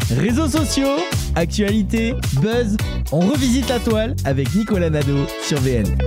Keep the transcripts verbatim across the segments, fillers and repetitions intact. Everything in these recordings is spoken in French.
Réseaux sociaux, actualité, buzz, on revisite la toile avec Nicolas Nadeau sur V L.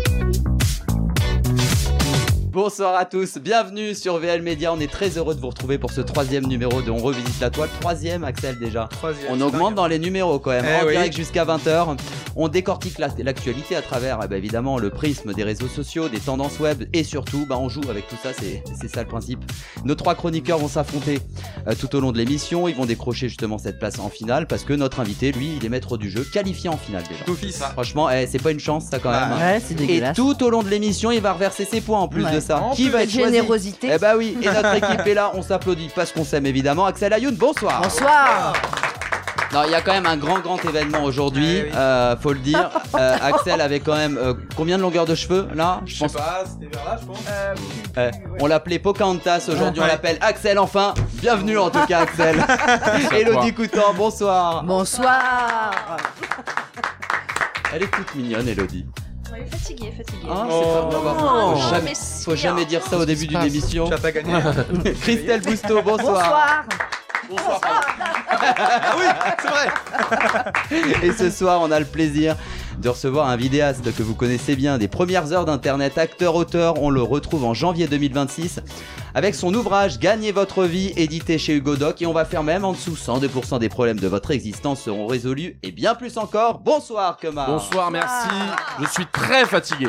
Bonsoir à tous, bienvenue sur V L Média, on est très heureux de vous retrouver pour ce troisième numéro de On revisite la toile. Troisième, Axel, déjà. Troisième, on augmente dingue. Dans les numéros quand même, eh en oui. direct jusqu'à vingt heures. On décortique la, l'actualité à travers eh ben, évidemment le prisme des réseaux sociaux, des tendances web et surtout bah, on joue avec tout ça, c'est, c'est ça le principe. Nos trois chroniqueurs vont s'affronter euh, tout au long de l'émission, ils vont décrocher justement cette place en finale parce que notre invité, lui, il est maître du jeu, qualifié en finale déjà. Tout fils. Franchement, eh, c'est pas une chance ça quand même. Ouais, c'est Et dégueulasse. tout au long de l'émission, il va reverser ses points en plus Ouais. de ça. En Qui plus, va être choisi ? Générosité. Eh bah oui, et notre équipe est là, on s'applaudit parce qu'on s'aime évidemment. Axel Ayoun, bonsoir. Bonsoir. Non, il y a quand même un grand grand événement aujourd'hui, Eh oui. euh, faut le dire. Euh, Axel avait quand même euh, combien de longueur de cheveux là ? Je sais pas, c'était vers là, je pense. Euh, on l'appelait Pocahontas, aujourd'hui Ouais. on l'appelle Axel enfin. Bienvenue en tout cas Axel. Elodie Coutan, bonsoir. Bonsoir. Elle est toute mignonne Elodie. Ouais, fatigué, fatigué. Ah, Oh. c'est pas bon, bah, Non, faut jamais, mais si, faut jamais hein. dire ça au début d'une émission. Tu as pas gagné. Christelle Bousteau, bonsoir. Bonsoir. Ah oui, c'est vrai. Et ce soir, on a le plaisir de recevoir un vidéaste que vous connaissez bien des premières heures d'internet, acteur-auteur. On le retrouve en janvier deux mille vingt-six avec son ouvrage Gagnez votre vie, édité chez Hugo Doc. Et on va faire même en dessous, cent deux pour cent des problèmes de votre existence seront résolus et bien plus encore. Bonsoir Kemar. Bonsoir, merci. Je suis très fatigué.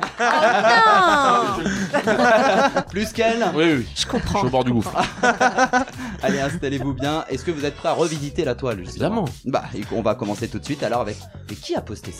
Plus qu'elle. Oui, oui. Je comprends. Je suis au bord du gouffre. Allez, installez-vous bien. Est-ce que vous êtes prêts à revisiter la toile justement ? Évidemment. Bah, et on va commencer tout de suite alors avec... Et qui a posté ça ?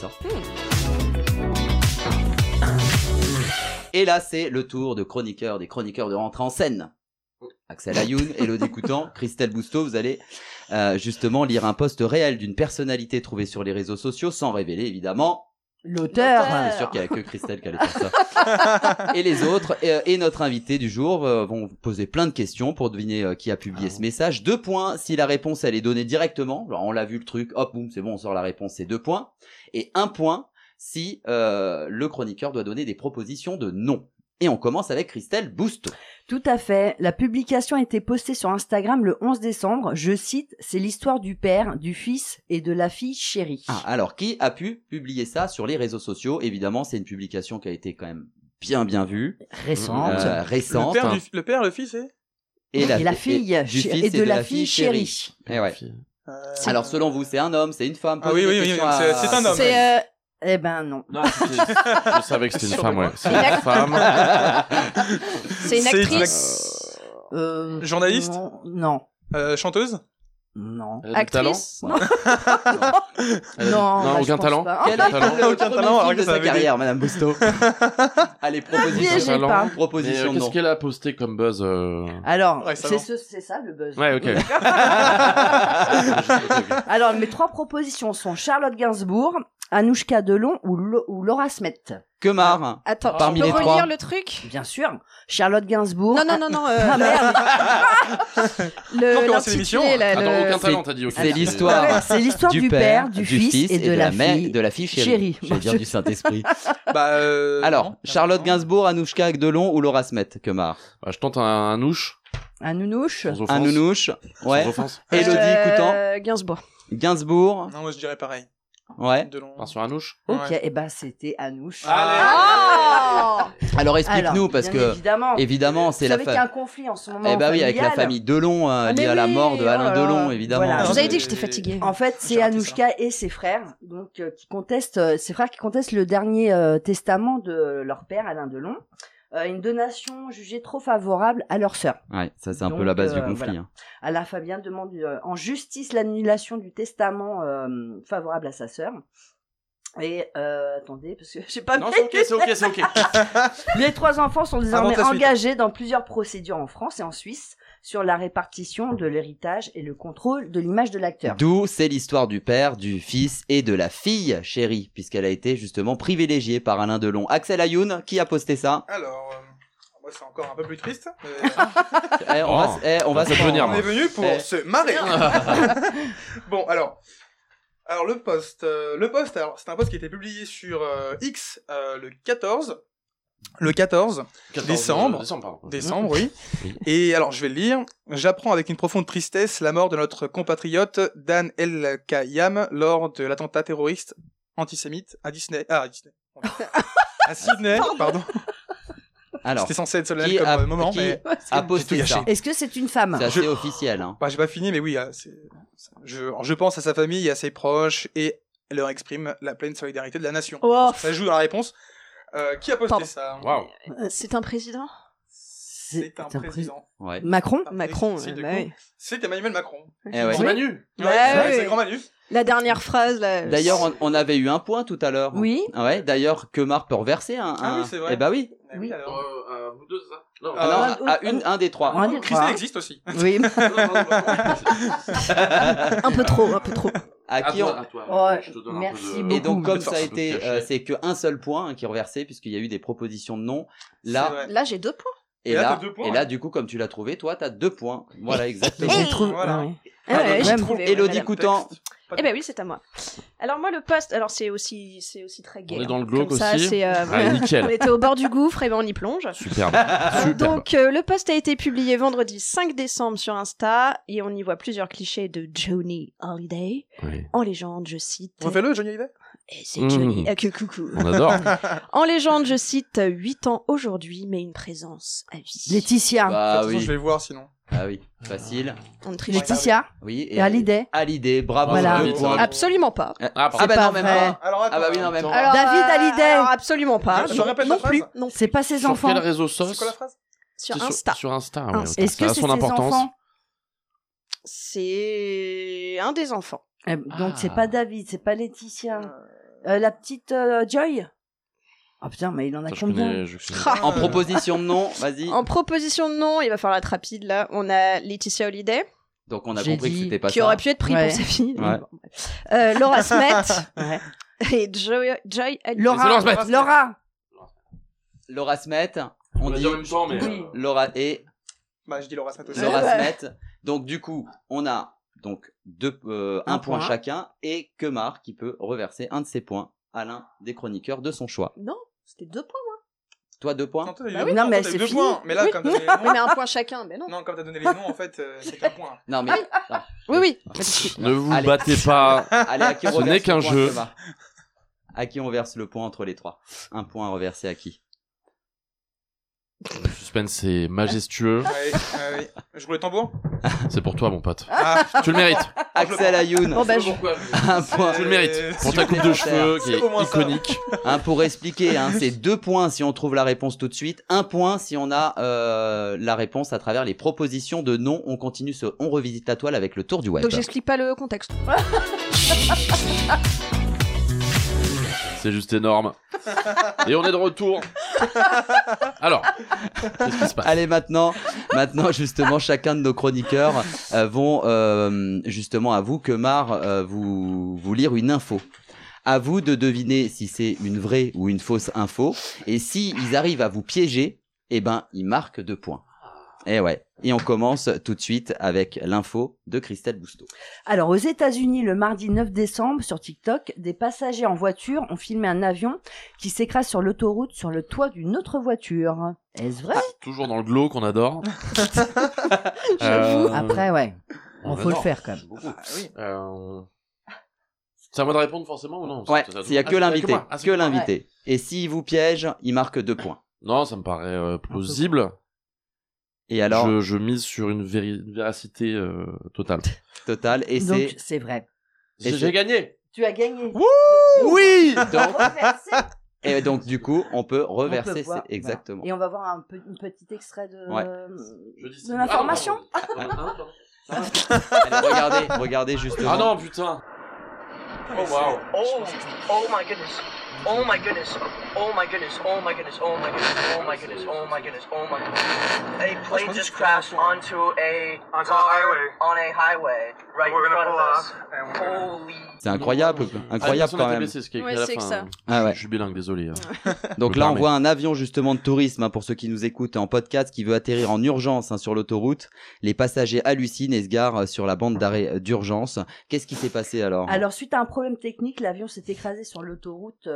Et là, c'est le tour de chroniqueurs, des chroniqueurs de rentrer en scène. Axel Ayoun, Elodie Coutan, Christelle Bousteau, vous allez euh, justement lire un post réel d'une personnalité trouvée sur les réseaux sociaux, sans révéler évidemment. L'auteur. C'est sûr qu'il n'y a que Christelle qui allait faire ça. Et les autres, et, et notre invité du jour euh, vont vous poser plein de questions pour deviner euh, qui a publié ce message. Deux points si la réponse elle est donnée directement. Genre, on l'a vu le truc, hop, boum, c'est bon, on sort la réponse, c'est deux points. Et un point si euh, le chroniqueur doit donner des propositions de non. Et on commence avec Christelle Bousteau. Tout à fait. La publication a été postée sur Instagram le onze décembre. Je cite, c'est l'histoire du père, du fils et de la fille chérie. Ah, alors qui a pu publier ça sur les réseaux sociaux ? Évidemment, c'est une publication qui a été quand même bien bien vue, Récente. euh, Le récente. père, du, le père, le fils, et Et la fille, et, du ch- fils et de la fille chérie. Eh ouais. euh, Alors selon vous, c'est un homme, c'est une femme ? Ah Posez oui, des oui, oui, questions c'est- à- c'est un homme. C'est euh, Eh ben non. Non, c'était- je savais que c'était une Sur femme, le ouais. point. C'est une femme. c'est une C'est une actrice. Euh, Journaliste Non. Non. euh, chanteuse. Non. Elle a du talent. Actrice. Non. Elle a- Non, non, bah, je aucun pense talent. pas. Quel a été talent. le Aucun premier talent, alors film que de ça sa avait carrière, Madame Bousteau? Allez, proposition. Piégez talent. pas. Mais, euh, Proposition qu'est-ce non. qu'elle a posté comme buzz euh... Alors, Récemment. c'est, ce, c'est ça le buzz. Ouais, ok. Alors, mes trois propositions sont Charlotte Gainsbourg, Anouchka Delon ou, Lo- ou Laura Smet. Kemar. Attends, Parmi tu peux les relire trois. le truc ? Bien sûr. Charlotte Gainsbourg. Non, non, non, non. euh, Ah merde. le, Quand commence l'émission l'intitulé, là, Attends, le- aucun talent, t'as dit, ok. C'est l'histoire C'est l'histoire du, père, du, fils, et de, la mère, fille. de la fille chérie. Chérie. J'allais dire du Saint-Esprit. Bah, euh, Alors, non. Charlotte Gainsbourg, Anouchka Delon ou Laura Smet, Kemar. Bah, je tente un, un nouche. Un nounouche. Sans offense. Un nounouche. Ouais. Sans offense. Elodie Coutan. Euh, Gainsbourg. Gainsbourg. Non, moi je dirais pareil. Ouais. De long. Part sur un nouche. Ok, Ouais. et bah c'était Anouche. Oh Alors explique-nous Alors, parce bien que évidemment, évidemment c'est vous la savez qu'il y a famille. un conflit en ce moment. Eh bah oui, avec la familial. famille Delon euh, Ah, liée mais à la oui, mort de oh Alain là là. Delon, évidemment. Voilà. Je vous avais dit que Et- j'étais fatiguée. En fait, c'est J'ai raté Anouchka et ses frères, donc euh, qui contestent, euh, ses frères qui contestent le dernier euh, testament de leur père Alain Delon, euh, une donation jugée trop favorable à leur sœur. Ouais, ça c'est un peu Donc, la base du euh, conflit. voilà. hein. Alain Fabien demande euh, en justice l'annulation du testament euh, favorable à sa sœur. Et euh, attendez, parce que j'ai pas Non, mis- c'est ok, c'est ok, c'est ok. Les trois enfants sont désormais Invente la suite. engagés dans plusieurs procédures en France et en Suisse sur la répartition de l'héritage et le contrôle de l'image de l'acteur. D'où c'est l'histoire du père, du fils et de la fille chérie, puisqu'elle a été justement privilégiée par Alain Delon. Axel Ayoun, qui a posté ça? Alors, euh, moi c'est encore un peu plus triste. Mais... Eh, on va, Oh. eh, on va Ça se peut venir, On moi. est venu pour Eh. se marrer. Bon, alors, alors le post, euh, le post, alors c'est un post qui a été publié sur euh, X euh, le quatorze. Le quatorze quatorze décembre. décembre, pardon. décembre, oui. Oui. Et alors, je vais le lire. J'apprends avec une profonde tristesse la mort de notre compatriote Dan El Khayyam lors de l'attentat terroriste antisémite à Disney. Ah, à Disney. À Sydney, pardon. Alors, C'était censé être solennel qui comme a- euh, moment, qui mais a j'ai tout posté gâché. ça Est-ce que c'est une femme? C'est assez officiel. Hein. Bah, j'ai pas fini, mais oui, euh, c'est... Je... alors, je pense à sa famille et à ses proches et leur exprime la pleine solidarité de la nation. Oh. Ça joue dans la réponse. Euh, qui a posté Pardon. ça? Waouh. C'est un président C'est un un pré- président. Ouais. Macron? Un Macron, président, euh, du bah coup. oui. C'est Emmanuel Macron. Eh ouais. C'est Manu. Ouais, Ouais, c'est vrai, ouais. c'est grand Manu. La dernière phrase, là. D'ailleurs, on, on avait eu un point tout à l'heure. Oui. Ah ouais. D'ailleurs, Kemar peut reverser un. Ah un- oui, c'est vrai. Eh bah oui. Ah oui, alors. Euh, vous deux, c'est ça Non. Ah non, Euh, à- à une, un des trois. Un des Christelle trois. existe aussi. Oui. Un peu trop, un peu trop. À À qui on- toi, à toi. Ouais, Je te donne merci un peu de... beaucoup. Et donc, comme de ça a force, été, de cachet. euh, c'est qu'un seul point hein, qui est reversé puisqu'il y a eu des propositions de non. C'est Là, vrai. Là, j'ai deux points. et Et là, là, t'as deux points, et ouais. là, du coup, comme tu l'as trouvé, toi, t'as deux points. Voilà, exactement. J'ai trouvé. Voilà. ouais. Ah ouais, donc, j'ai même trouvé, Élodie madame. Coutan. Eh ben oui, c'est à moi. Alors moi le poste, alors c'est aussi c'est aussi très gai. On est hein. dans le glauque Comme ça, aussi. c'est, euh, Allez, on nickel. était au bord du gouffre et ben on y plonge. Superbe. Superbe. Donc euh, le post a été publié vendredi cinq décembre sur Insta et on y voit plusieurs clichés de Johnny Hallyday. Oui. En légende, je cite. Refais-le, Johnny Hallyday. Et c'est Johnny. Mmh. Ah, que coucou. On adore. En légende, je cite huit ans aujourd'hui, mais une présence à vie. Laetitia. De Bah toute façon, oui. je vais voir sinon. Ah oui, facile. On ne triche pas. Laetitia. Oui. Et Hallyday. Hallyday, bravo. Voilà. deux points. Absolument pas. Ah, Ah, pardon. ah bah pas non, même vrai. pas. Alors, attends. Ah bah oui, non, même pas. Alors, David euh, Hallyday. alors, absolument pas. Je- je répète non la plus. phrase. Non. C'est pas ses Sur enfants. quel réseau C'est sauce quoi la phrase? Sur C'est Insta. Sur Insta, ouais. Insta. ok. Est-ce que Ça a c'est son ses importance. enfants? C'est un des enfants. Eh, Donc Ah. c'est pas David, c'est pas Laetitia. Euh, la petite euh, Joy. Ah putain, mais il en a Ça, je combien? connais- je connais. Ah. En proposition de non, vas-y. En proposition de nom, il va falloir être rapide là. On a Laetitia Hallyday, Donc on a J'ai compris que dit c'était pas qui ça. aurait pu être pris Ouais. pour sa fille. Ouais. Bon, bref. Euh, Laura Smet Ouais. et Joy, Joy Hallyday. C'est Laura. Laura Smet. Laura. Laura Smet, On on l'a dit dit en même temps, mais... Oui. Laura et Bah, je dis Laura Smet aussi. Laura Ouais. Smet. Donc du coup, on a donc deux, euh, un, Un point point. chacun et Kemar qui peut reverser un de ses points à l'un des chroniqueurs de son choix. Non, c'était deux points. Toi deux points. Non, t'as eu Bah deux oui, points, non, mais t'as eu c'est deux fini. points. Mais là, Oui. comme t'as donné les Oui, noms... mais un point chacun. Mais non. Non, comme t'as donné les noms, en fait, euh, c'est qu'un point. Non mais non. Oui, oui. Ne vous Allez. battez pas. Allez, à qui on Ce reverse n'est le qu'un point, jeu. Kemar À qui on verse le point entre les trois? Un point à reverser à qui? Le suspense est majestueux. Ouais, ouais, ouais. Je roule le tambour. C'est pour toi, mon pote. Ah, Tu le mérites. Axel Ayoun. Bon, bah, je- Un point. Tu le mérites. Euh, Pour ta s'il coupe vous de plaît. cheveux qui C'est au moins est ça. iconique. Un pour expliquer, hein, c'est deux points si on trouve la réponse tout de suite, un point si on a euh, la réponse à travers les propositions de non. On continue ce on revisite la toile avec le tour du web. Donc j'explique pas le contexte. C'est juste énorme. Et on est de retour. Alors, qu'est-ce qui se passe? Allez maintenant, maintenant justement chacun de nos chroniqueurs euh, vont euh, justement à vous Kemar euh, vous vous lire une info. À vous de deviner si c'est une vraie ou une fausse info et si ils arrivent à vous piéger, eh ben ils marquent deux points. Et ouais. Et on commence tout de suite avec l'info de Christelle Bousteau. Alors, aux États-Unis, le mardi neuf décembre, sur TikTok, des passagers en voiture ont filmé un avion qui s'écrase sur l'autoroute sur le toit d'une autre voiture. Est-ce vrai? Toujours dans le glow qu'on adore. J'avoue. Euh, Après, ouais. on On faut le adore. faire quand même. Ah oui. Euh, C'est à moi de répondre forcément ou non? Ouais, C'est- c'est- s'il y a Ah, que c'est l'invité, moi. Ah, c'est que moi. l'invité. Et s'il vous piège, il marque deux points. Non, ça me paraît euh, plausible. Et alors, je, je mise sur une, véri- une véracité euh, totale. total, et Donc, c'est c'est vrai. Et J'ai c'est- gagné. Tu as gagné. oui. Donc, Donc, reverser. et donc du coup, on peut On reverser, peut voir, c'est exactement. voilà. Et on va voir un, peu, un petit extrait de, Ouais. Je dis de l'information. Ah, non, pardon. Ah, non, pardon. Allez, regardez, regardez justement. Ah non, putain. Oh waouh. Oh, oh my goodness. Oh my goodness. Oh my goodness. Oh my goodness. Oh my goodness. Oh my goodness. Oh my goodness. Oh my goodness. A plane just crashed onto a Onto car a highway. on a highway right We're in gonna front pull of us. off and we're gonna- Holy. C'est incroyable, incroyable quand même. C'est ce qui est écrit Ouais, à la c'est fin. que ça. Ah ouais. Je suis bilingue, désolé. Donc Me là, on permet. voit un avion justement de tourisme hein, pour ceux qui nous écoutent en podcast qui veut atterrir en urgence hein, sur l'autoroute. Les passagers hallucinent et se garent euh, sur la bande d'arrêt euh, d'urgence. Qu'est-ce qui s'est passé alors? Alors, suite à un problème technique, l'avion s'est écrasé sur l'autoroute euh,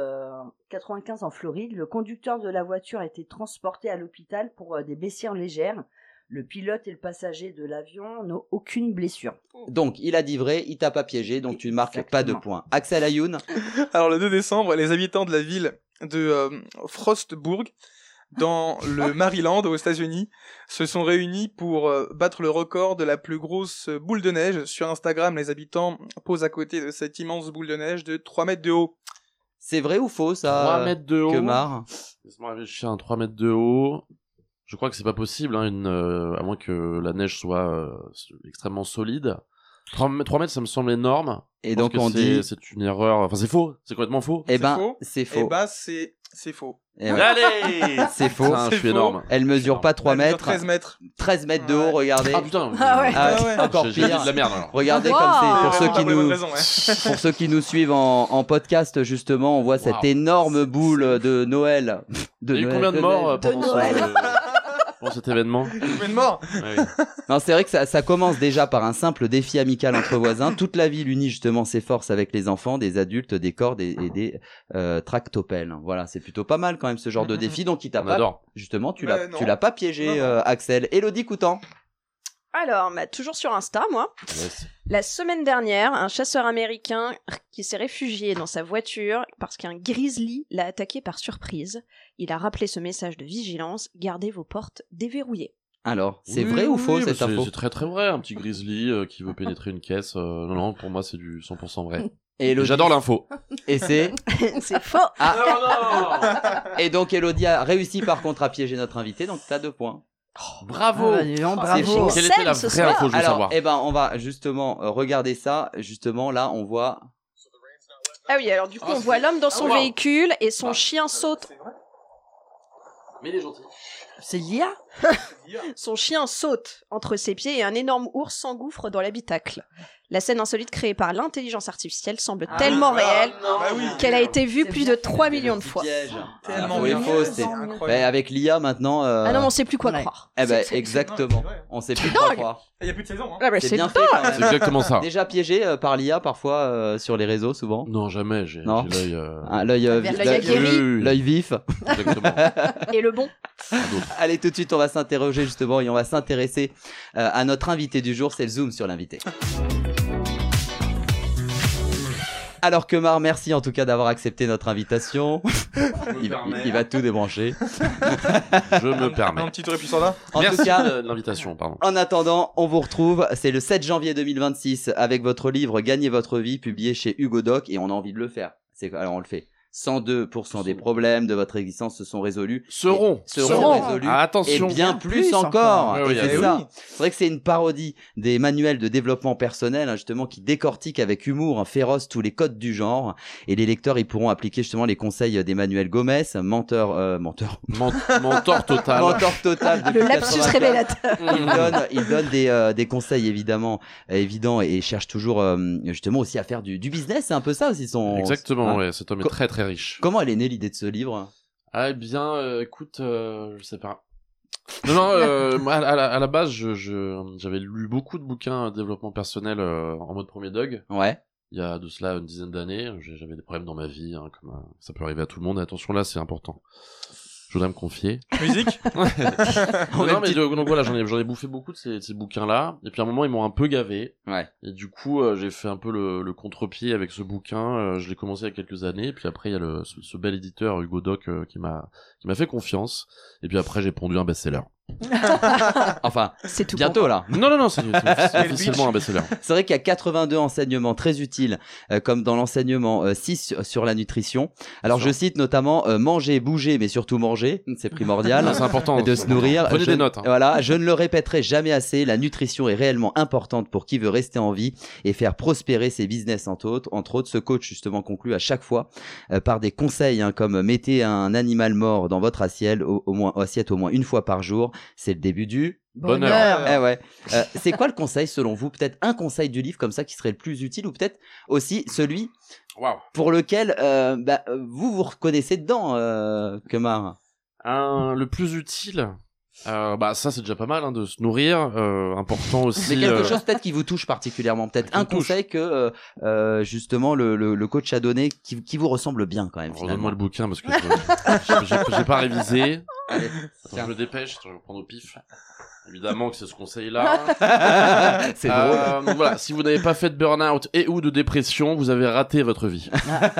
euh, quatre-vingt-quinze en Floride. Le conducteur de la voiture a été transporté à l'hôpital pour euh, des blessures légères. Le pilote et le passager de l'avion n'ont aucune blessure. Donc, il a dit vrai, il t'a pas piégé, donc tu ne marques pas de Exactement. points. Axel Ayoun, Alors le deux décembre, les habitants de la ville de euh, Frostburg, dans le Maryland aux États-Unis, se sont réunis pour euh, battre le record de la plus grosse boule de neige. Sur Instagram, les habitants posent à côté de cette immense boule de neige de trois mètres de haut. c'est vrai ou faux ça trois mètres de haut. Kemar Laisse-moi réfléchir, un trois mètres de haut. Je crois que c'est pas possible, hein, une, euh, à moins que la neige soit euh, extrêmement solide. trois mètres, ça me semble énorme. Et Je donc pense on que dit... c'est, c'est une erreur. Enfin, c'est faux. C'est complètement faux. Eh C'est ben, faux c'est Eh faux. bah, c'est, c'est faux. Eh ouais. Allez C'est faux. Putain, je C'est suis faux. énorme. Elle mesure pas trois Elle mesure mètres. treize mètres. treize mètres de Ouais. haut, regardez. Ah putain. Ah ouais. Ah, Ah ouais. encore J'ai- j'ai dit pire. de la merde alors. Regardez Wow. comme c'est. Pour C'est ceux vraiment qui pas pour les nous, bonnes raisons, ouais. pour ceux qui nous suivent en, en podcast, justement, on voit cette Wow. énorme boule de Noël. De Il y a eu Noël, combien de de morts neige. euh, pendant, De ce, Noël. pendant cet événement? Combien de morts Ouais, oui. Non, c'est vrai que ça, ça commence déjà par un simple défi amical entre voisins. Toute la ville unit justement ses forces avec les enfants, des adultes, des cordes et, et des euh, tractopelles. Voilà, c'est plutôt pas mal quand même ce genre de défi. Donc, il t'a On pas, adore. justement, tu Bah, l'as, non. tu l'as pas piégé, Non, non. euh, Axel. Elodie Coutan. Alors, bah, toujours sur Insta, moi. Yes. La semaine dernière, un chasseur américain qui s'est réfugié dans sa voiture parce qu'un grizzly l'a attaqué par surprise. Il a rappelé ce message de vigilance, gardez vos portes déverrouillées. Alors, c'est Oui, vrai ou oui, faux oui, cette bah, c'est, info? c'est très très vrai, un petit grizzly euh, qui veut pénétrer une caisse. euh, non, non, pour moi c'est du cent pour cent vrai. Et Et Elodie- j'adore l'info. Et c'est. C'est faux. Ah, Non, non et donc Elodie a réussi par contre à piéger notre invité, donc t'as deux points. Bravo. Ah, dis donc, C'est bravo. faux. Quelle était la Ce vraie soir. info, je veux Alors, savoir. eh ben, on va justement euh, regarder ça. Justement, là, on voit. Ah oui, alors du coup, Ah, on c'est- voit l'homme dans son Ah, wow. véhicule et son Ah. chien saute. Mais il est gentil. C'est l'I A Son chien saute entre ses pieds et un énorme ours s'engouffre dans l'habitacle. La scène insolite créée par l'intelligence artificielle semble Ah, tellement réelle Bah oui. qu'elle a été vue C'est plus bien de fait. trois millions de fois. Piège. Tellement Ah, faux et bien. faux, C'est c'est- incroyable. Mais avec l'I A maintenant. euh, Ah non, mais on sait plus quoi Ouais. croire. Eh ben, C'est- c'est- exactement. Non, c'est vrai. On sait plus C'est quoi dingue. croire. Il y a plus de saison, hein. Ah bah, C'est c'est bien fait dingue. quand C'est même. exactement ça. Déjà piégé euh, par l'I A parfois euh, sur les réseaux souvent. Non, jamais. J'ai, Non. j'ai l'œil. euh, Ah, l'œil, euh, L'œil vi- aguerri. l'œil- oui, oui, l'œil vif. Exactement. Et le bon. Allez, tout de suite, on va s'interroger justement et on va s'intéresser euh, à notre invité du jour. C'est le zoom sur l'invité. Alors Kemar, merci en tout cas d'avoir accepté notre invitation. il, va, il va tout débrancher. Je me permets. Un petit tour et puis ça va. En Merci tout cas, de l'invitation, pardon. en attendant, on vous retrouve. C'est le sept janvier deux mille vingt-six avec votre livre Gagnez votre vie, publié chez Hugo Doc, et on a envie de le faire. C'est alors on le fait. cent deux pour cent des problèmes de votre existence se sont résolus. Seront. Et seront Seront. résolus. Ah, Et attention. bien Bien plus plus encore. encore. Et Oui, oui, c'est eh ça. oui. C'est vrai que c'est une parodie des manuels de développement personnel, hein, justement, qui décortiquent avec humour hein, féroce tous les codes du genre. Et les lecteurs, ils pourront appliquer justement les conseils d'Emmanuel Gomez, menteur, euh, menteur, Men- Mentor total. mentor total depuis Le lapsus quatre-vingt-quinze. révélateur. Il donne, il donne des, euh, des conseils évidemment euh, évidents et cherche toujours euh, justement aussi à faire du, du business. C'est un peu ça aussi son. Exactement, hein. ouais. Cet homme est Co- très très riche. Comment elle est née l'idée de ce livre? Ah, eh bien, euh, écoute, euh, je sais pas. Non, non, euh, moi, à, la, à la base, je, je, j'avais lu beaucoup de bouquins de développement personnel euh, en mode premier dog. Ouais. Il y a de cela une dizaine d'années. J'ai- J'avais des problèmes dans ma vie, hein, comme euh, ça peut arriver à tout le monde. Et attention, là, c'est important. Je voudrais me confier. Musique. non, non, mais donc, donc voilà, j'en ai, j'en ai bouffé beaucoup de ces, de ces bouquins-là. Et puis à un moment, ils m'ont un peu gavé. Ouais. Et du coup, euh, j'ai fait un peu le, le contre-pied avec ce bouquin. Euh, je l'ai commencé il y a quelques années. Et puis après, il y a le, ce, ce bel éditeur, Hugo Doc, euh, qui m'a, qui m'a fait confiance. Et puis après, j'ai pondu un best-seller. Enfin, C'est tout. bientôt bon. là. Non, non, non, c'est, c'est, c'est Et le officiellement un best-seller. C'est vrai qu'il y a quatre-vingt-deux enseignements très utiles, euh, comme dans l'enseignement euh, six sur, sur la nutrition. Alors Sûr. je cite notamment euh, manger, bouger, mais surtout manger, c'est primordial. Non, c'est important. de c'est se nourrir. important. Prenez Je- des notes. Hein. Voilà, je ne le répéterai jamais assez. La nutrition est réellement importante pour qui veut rester en vie et faire prospérer ses business entre autres. Entre autres, ce coach justement conclut à chaque fois euh, par des conseils hein, comme mettez un animal mort dans votre assiette au, au moins assiette au moins une fois par jour. C'est le début du. Bonheur. Eh ouais. Euh, c'est quoi le conseil selon vous? Peut-être un conseil du livre comme ça qui serait le plus utile ou peut-être aussi celui Waouh. pour lequel euh, bah, euh, vous vous reconnaissez dedans, euh, Kemar. Un, le plus utile. Euh, bah ça c'est déjà pas mal hein, de se nourrir. Euh, important aussi. Mais quelque euh, chose peut-être qui vous touche particulièrement, peut-être Qui un me touche. conseil que euh, euh, justement le, le, le coach a donné qui, qui vous ressemble bien quand même. Redonne-moi Finalement. le bouquin parce que je- j'ai, j'ai, j'ai pas révisé. Allez, Attends, tiens. je me dépêche, attends, je vais prendre au pif. Évidemment que c'est ce conseil-là. C'est Euh, drôle. donc voilà, si vous n'avez pas fait de burn-out et ou de dépression, vous avez raté votre vie.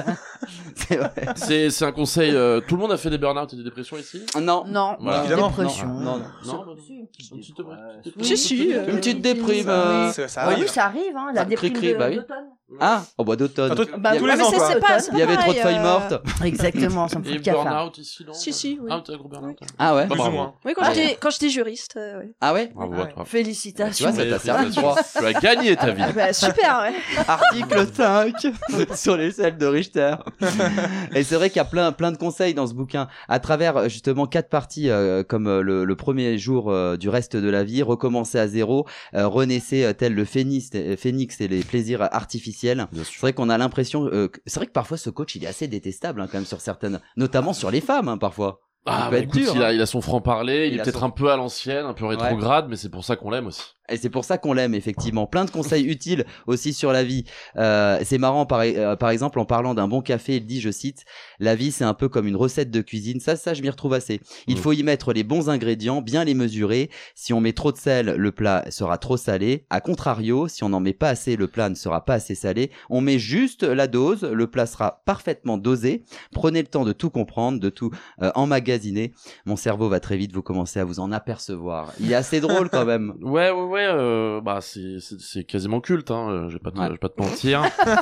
C'est vrai. C'est, c'est un conseil. Euh, tout le monde a fait des burn-out et des dépressions ici. Non. Non, Voilà. Évidemment. dépression. Non, non, non. Si, une petite Un petit dépression. peu, Ouais. Si, si, euh, Une petite déprime. Ça, euh, ça, ça Ah arrive. oui, ça arrive, hein, la Ah, déprime cri-cri, de- bah oui. d'automne. Ah, au bois d'automne. Enfin, toi, Bah, tous oui, les mais ans, c'est, quoi. c'est pas, c'est Il y avait pas trop de pareil, feuilles euh, mortes. Exactement, ça me fout Et le cafard. burn-out ici, non Si, si, oui. Ah, t'as un gros burn-out. hein. Ah ouais. Bah, Plus ou bravo. moins. Oui, quand Ah, j'étais, quand j'étais juriste, euh, ouais. Ah ouais. Bravo à toi. Félicitations. Tu vois, ça t'a servi de Félicitations. droit. Tu as gagné ta vie. Bah, super, ouais. Article cinq sur l'échelle de Richter. Et c'est vrai qu'il y a plein, plein de conseils dans ce bouquin à travers justement quatre parties euh, comme euh, le, le premier jour euh, du reste de la vie, recommencer à zéro, euh, renaissez euh, tel le phénix, euh, phénix et les plaisirs artificiels. Bien C'est sûr. vrai qu'on a l'impression, euh, que- c'est vrai que parfois ce coach il est assez détestable hein, quand même sur certaines, notamment sur les femmes hein, parfois. Ah, Il peut bah, être écoute, dur, il, a, hein. il a son franc-parler, il, Il est a peut-être son- un peu à l'ancienne, un peu rétrograde, mais c'est pour ça qu'on l'aime aussi. Et c'est pour ça qu'on l'aime effectivement. Plein de conseils utiles aussi sur la vie. Euh, c'est marrant par, euh, par exemple en parlant d'un bon café, il dit, je cite, la vie c'est un peu comme une recette de cuisine. Ça, ça je m'y retrouve assez. Il Mm. faut y mettre les bons ingrédients, bien les mesurer. Si on met trop de sel, le plat sera trop salé. A contrario, si on n'en met pas assez, le plat ne sera pas assez salé. On met juste la dose, le plat sera parfaitement dosé. Prenez le temps de tout comprendre, de tout euh, emmagasiner. Mon cerveau va très vite, vous commencez à vous en apercevoir. Il est assez drôle quand même. Ouais, ouais, ouais, euh, bah, c'est, c'est, c'est quasiment culte, hein, euh, je vais pas te, Ouais. je vais pas te mentir.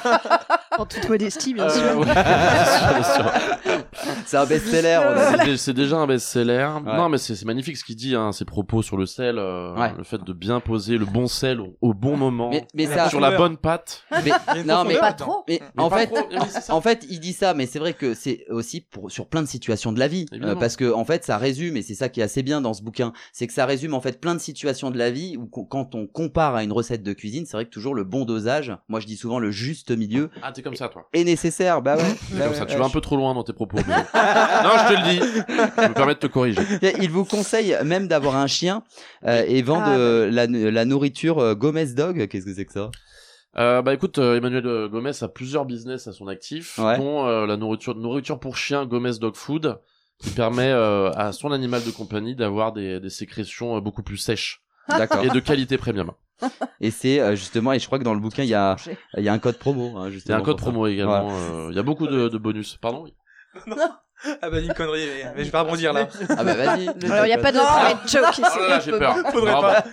En toute modestie, bien Euh, sûr. ouais, bien sûr, bien sûr. C'est un best-seller. on a dit. C'est, dé- c'est déjà un best-seller. Ouais. Non, mais c'est, c'est magnifique ce qu'il dit, hein, ses propos sur le sel, euh, Ouais. le fait de bien poser le bon sel au, au bon moment, Mais, mais Il y a ça, sur la profondeur. bonne pâte. mais- Il y a une non, mais profondeur Pas là-dedans. trop. Mais, Mais en pas fait, trop, oui, c'est ça. en fait, il dit ça, mais c'est vrai que c'est aussi pour sur plein de situations de la vie, Évidemment. Euh, parce que en fait, ça résume et c'est ça qui est assez bien dans ce bouquin, c'est que ça résume en fait plein de situations de la vie où qu- quand on compare à une recette de cuisine, c'est vrai que toujours le bon dosage, moi je dis souvent le juste milieu Ah, t'es comme ça, toi. est nécessaire. Bah ouais. T'es Bah comme ouais, ça. Tu ouais. vas un peu trop loin dans tes propos. mais- non, je te le dis. Je me permets de te corriger. Il vous conseille même d'avoir un chien euh, et vendre Ah, bah euh, la, la nourriture euh, Gomez Dog. Qu'est-ce que c'est que ça? Euh, bah écoute, euh, Emmanuel euh, Gomez a plusieurs business à son actif, Ouais. dont euh, la nourriture, nourriture pour chien Gomez Dog Food, qui permet euh, à son animal de compagnie d'avoir des, des sécrétions euh, beaucoup plus sèches D'accord. et de qualité premium. Et c'est euh, justement, et je crois que dans le bouquin il y a il y a un code promo. Hein, Il y a justement un code pour ça. promo également. euh, Il y a beaucoup de, de bonus. Pardon. Oui. Ah bah une connerie, mais, mais je vais pas rebondir là. Ah bah vas-y. Alors, il n'y a pas de private joke ici. Oh là là, j'ai peur. Faudrait Non, pas.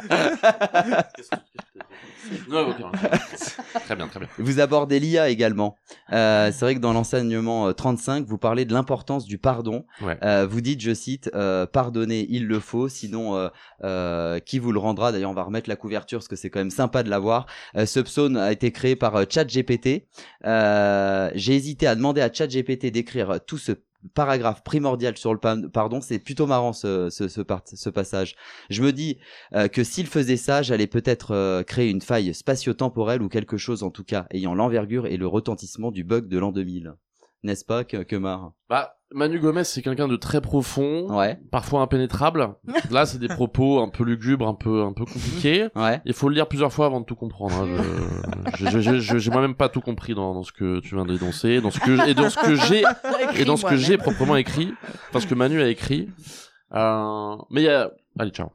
bah. Qu'est-ce que- Non, ok. Très bien, très bien. Vous abordez l'I A également. Euh, c'est vrai que dans l'enseignement euh, trente-cinq, vous parlez de l'importance du pardon. Ouais. Euh, vous dites, je cite, euh, pardonnez, il le faut, sinon euh, euh, qui vous le rendra? D'ailleurs, on va remettre la couverture parce que c'est quand même sympa de l'avoir. Euh, ce psaume a été créé par euh, ChatGPT. Euh, j'ai hésité à demander à ChatGPT d'écrire tout ce paragraphe primordial sur le pa- pardon. C'est plutôt marrant ce, ce, ce, part- ce passage. Je me dis euh, que s'il faisait ça, j'allais peut-être euh, créer une faille spatio-temporelle ou quelque chose en tout cas ayant l'envergure et le retentissement du bug de l'an deux mille. N'est-ce pas, que, que marre? Bah, Manu Gomez, c'est quelqu'un de très profond, Ouais, parfois impénétrable. Là, c'est des propos un peu lugubres, un peu, un peu compliqués. ouais. Il faut le lire plusieurs fois avant de tout comprendre. Hein. Je, je, je, je- j'ai moi-même pas tout compris dans, dans ce que tu viens d'énoncer, dans ce que et dans ce que j'ai et dans ce que j'ai proprement écrit, enfin ce que Manu a écrit. Euh, mais il y a, allez ciao.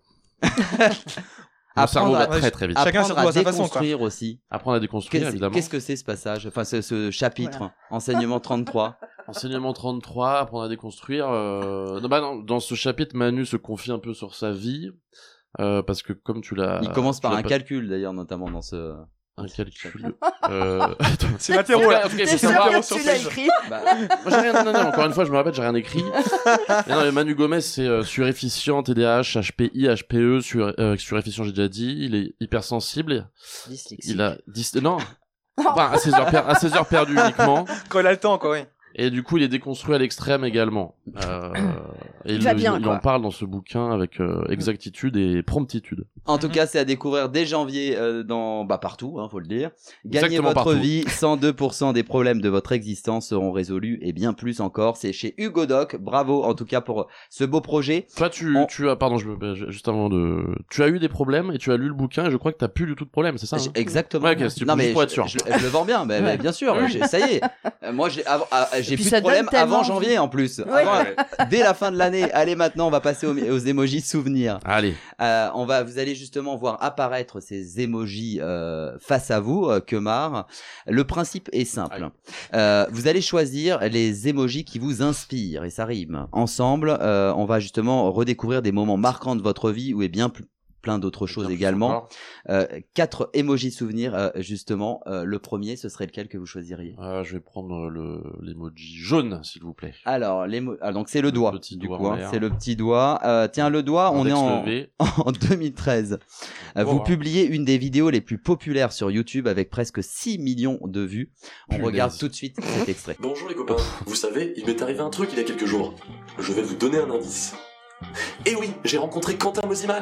Mon cerveau va à- très très vite. Chacun Apprendre surtout à à sa façon, quoi. déconstruire aussi. Apprendre à déconstruire Qu'est-ce évidemment. qu'est-ce que c'est ce passage? Enfin, ce, ce chapitre, enseignement trente-trois. Enseignement trente-trois, apprendre à déconstruire. Euh... Non, bah non, dans ce chapitre, Manu se confie un peu sur sa vie. Euh, parce que comme tu l'as... Il commence par tu l'as un pas- calcul d'ailleurs, notamment dans ce. Un calcul. euh... C'est l'interro là. En tout cas, il faut T'es sûr savoir- que tu l'as écrit? Bah, Moi, j'ai rien, non, non, encore une fois, je me rappelle, j'ai rien écrit. Et non, mais Manu Gomez, c'est euh, surefficient, T D A H, H P I, H P E, sur, euh, surefficient, j'ai déjà dit. Il est hypersensible. Dyslexique. Il a dix, non. Enfin, à ses heures, per- à ses heures perdues uniquement. Quand il a le temps, quoi, oui. Et du coup, il est déconstruit à l'extrême également. Euh, et Il il, va le- bien, il quoi. en parle dans ce bouquin avec euh, exactitude et promptitude. En tout cas, c'est à découvrir dès janvier euh, dans bah partout, hein, faut le dire. Gagnez Exactement votre partout. vie, cent deux pour cent des problèmes de votre existence seront résolus et bien plus encore. C'est chez Hugo Doc. Bravo en tout cas pour ce beau projet. Toi, tu, On- tu as, pardon, je, me- je- juste avant de, tu as eu des problèmes et tu as lu le bouquin et je crois que t'as plus du tout de problème, c'est ça? J- hein Exactement. Ouais, ok, si tu non peux mais juste pour je, être sûr. je- je le vends bien, mais, mais bien sûr. j'ai- Ça y est. Euh, Moi j'ai av- ah, j'ai puis plus ça de problème donne tellement avant envie. janvier en plus. Ouais. Avant- dès la fin de l'année. Allez maintenant, on va passer aux, aux emojis souvenirs. Allez. Euh, on va, vous allez justement voir apparaître ces emojis euh, face à vous, euh, Kemar. Le principe est simple. Euh, vous allez choisir les emojis qui vous inspirent et ça rime. Ensemble, euh, on va justement redécouvrir des moments marquants de votre vie ou est bien plus plein d'autres choses Bien plus également. encore. Euh, quatre emojis souvenirs, euh, justement. Euh, le premier, ce serait lequel que vous choisiriez? Euh, je vais prendre le, l'emoji jaune, s'il vous plaît. Alors, l'émo... ah, donc c'est le doigt. petit du doigt coup, en hein, l'air. c'est le petit doigt. Euh, tiens, le doigt, on est Index en, levé. en deux mille treize. Euh, Oh, vous wow. publiez une des vidéos les plus populaires sur YouTube avec presque six millions de vues. On Punaise. regarde tout de suite cet extrait. Bonjour les copains, vous savez, il m'est arrivé un truc il y a quelques jours. Je vais vous donner un indice. Eh oui, j'ai rencontré Quentin Mosiman.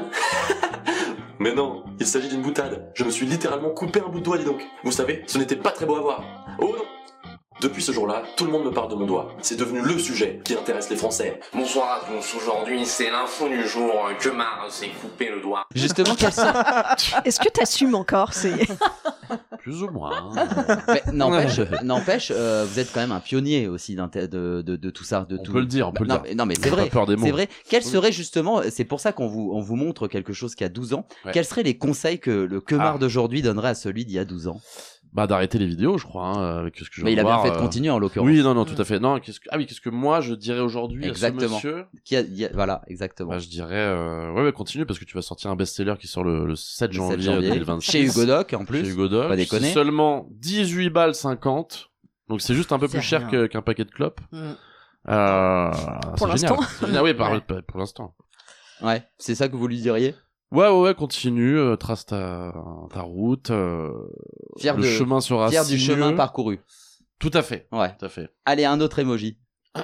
Mais non, il s'agit d'une boutade. Je me suis littéralement coupé un bout de doigt, dis donc. Vous savez, ce n'était pas très beau à voir. Oh non. Depuis ce jour-là, tout le monde me parle de mon doigt. C'est devenu le sujet qui intéresse les Français. Bonsoir à tous, aujourd'hui c'est l'info du jour, Kemar s'est coupé le doigt. Justement, quels sont... Est-ce que t'assumes encore? C'est Plus ou moins. Mais n'empêche, n'empêche, euh, vous êtes quand même un pionnier aussi d'un te- de, de, de tout ça, de On tout. peut le dire, on peut le non, dire. mais, non, mais c'est J'ai vrai. pas peur des mots. C'est vrai. Quels seraient justement, c'est pour ça qu'on vous, on vous montre quelque chose qui a douze ans. Ouais. Quels seraient les conseils que le Kemar Ah. d'aujourd'hui donnerait à celui d'il y a douze ans? Bah, d'arrêter les vidéos, je crois, hein, avec ce que je Mais il viens a de bien voir, fait de euh, continuer en l'occurrence. Oui, non, non, tout à fait. Non, qu'est-ce que, ah oui, qu'est-ce que moi je dirais aujourd'hui à ce Exactement. monsieur? Qui a, il y a- voilà, exactement. Bah, je dirais, euh, ouais, ouais, continue parce que tu vas sortir un best-seller qui sort le, le sept Le janvier, sept janvier, deux mille vingt-six. chez Hugo Doc en plus. Chez Hugo Doc. Pas déconner. C'est seulement dix-huit balles cinquante. Donc c'est juste un peu C'est plus cher rien. que- qu'un paquet de clopes. Mm. Euh, Pour c'est l'instant. génial. C'est génial. Oui, par- Ouais. par- pour l'instant. Ouais, c'est ça que vous lui diriez. Ouais, ouais, ouais, continue, euh, trace ta, ta route. Euh, Fier le de- chemin sera Fier du sinueux. chemin parcouru. Tout à fait. Ouais. Tout à fait. Allez, un autre emoji.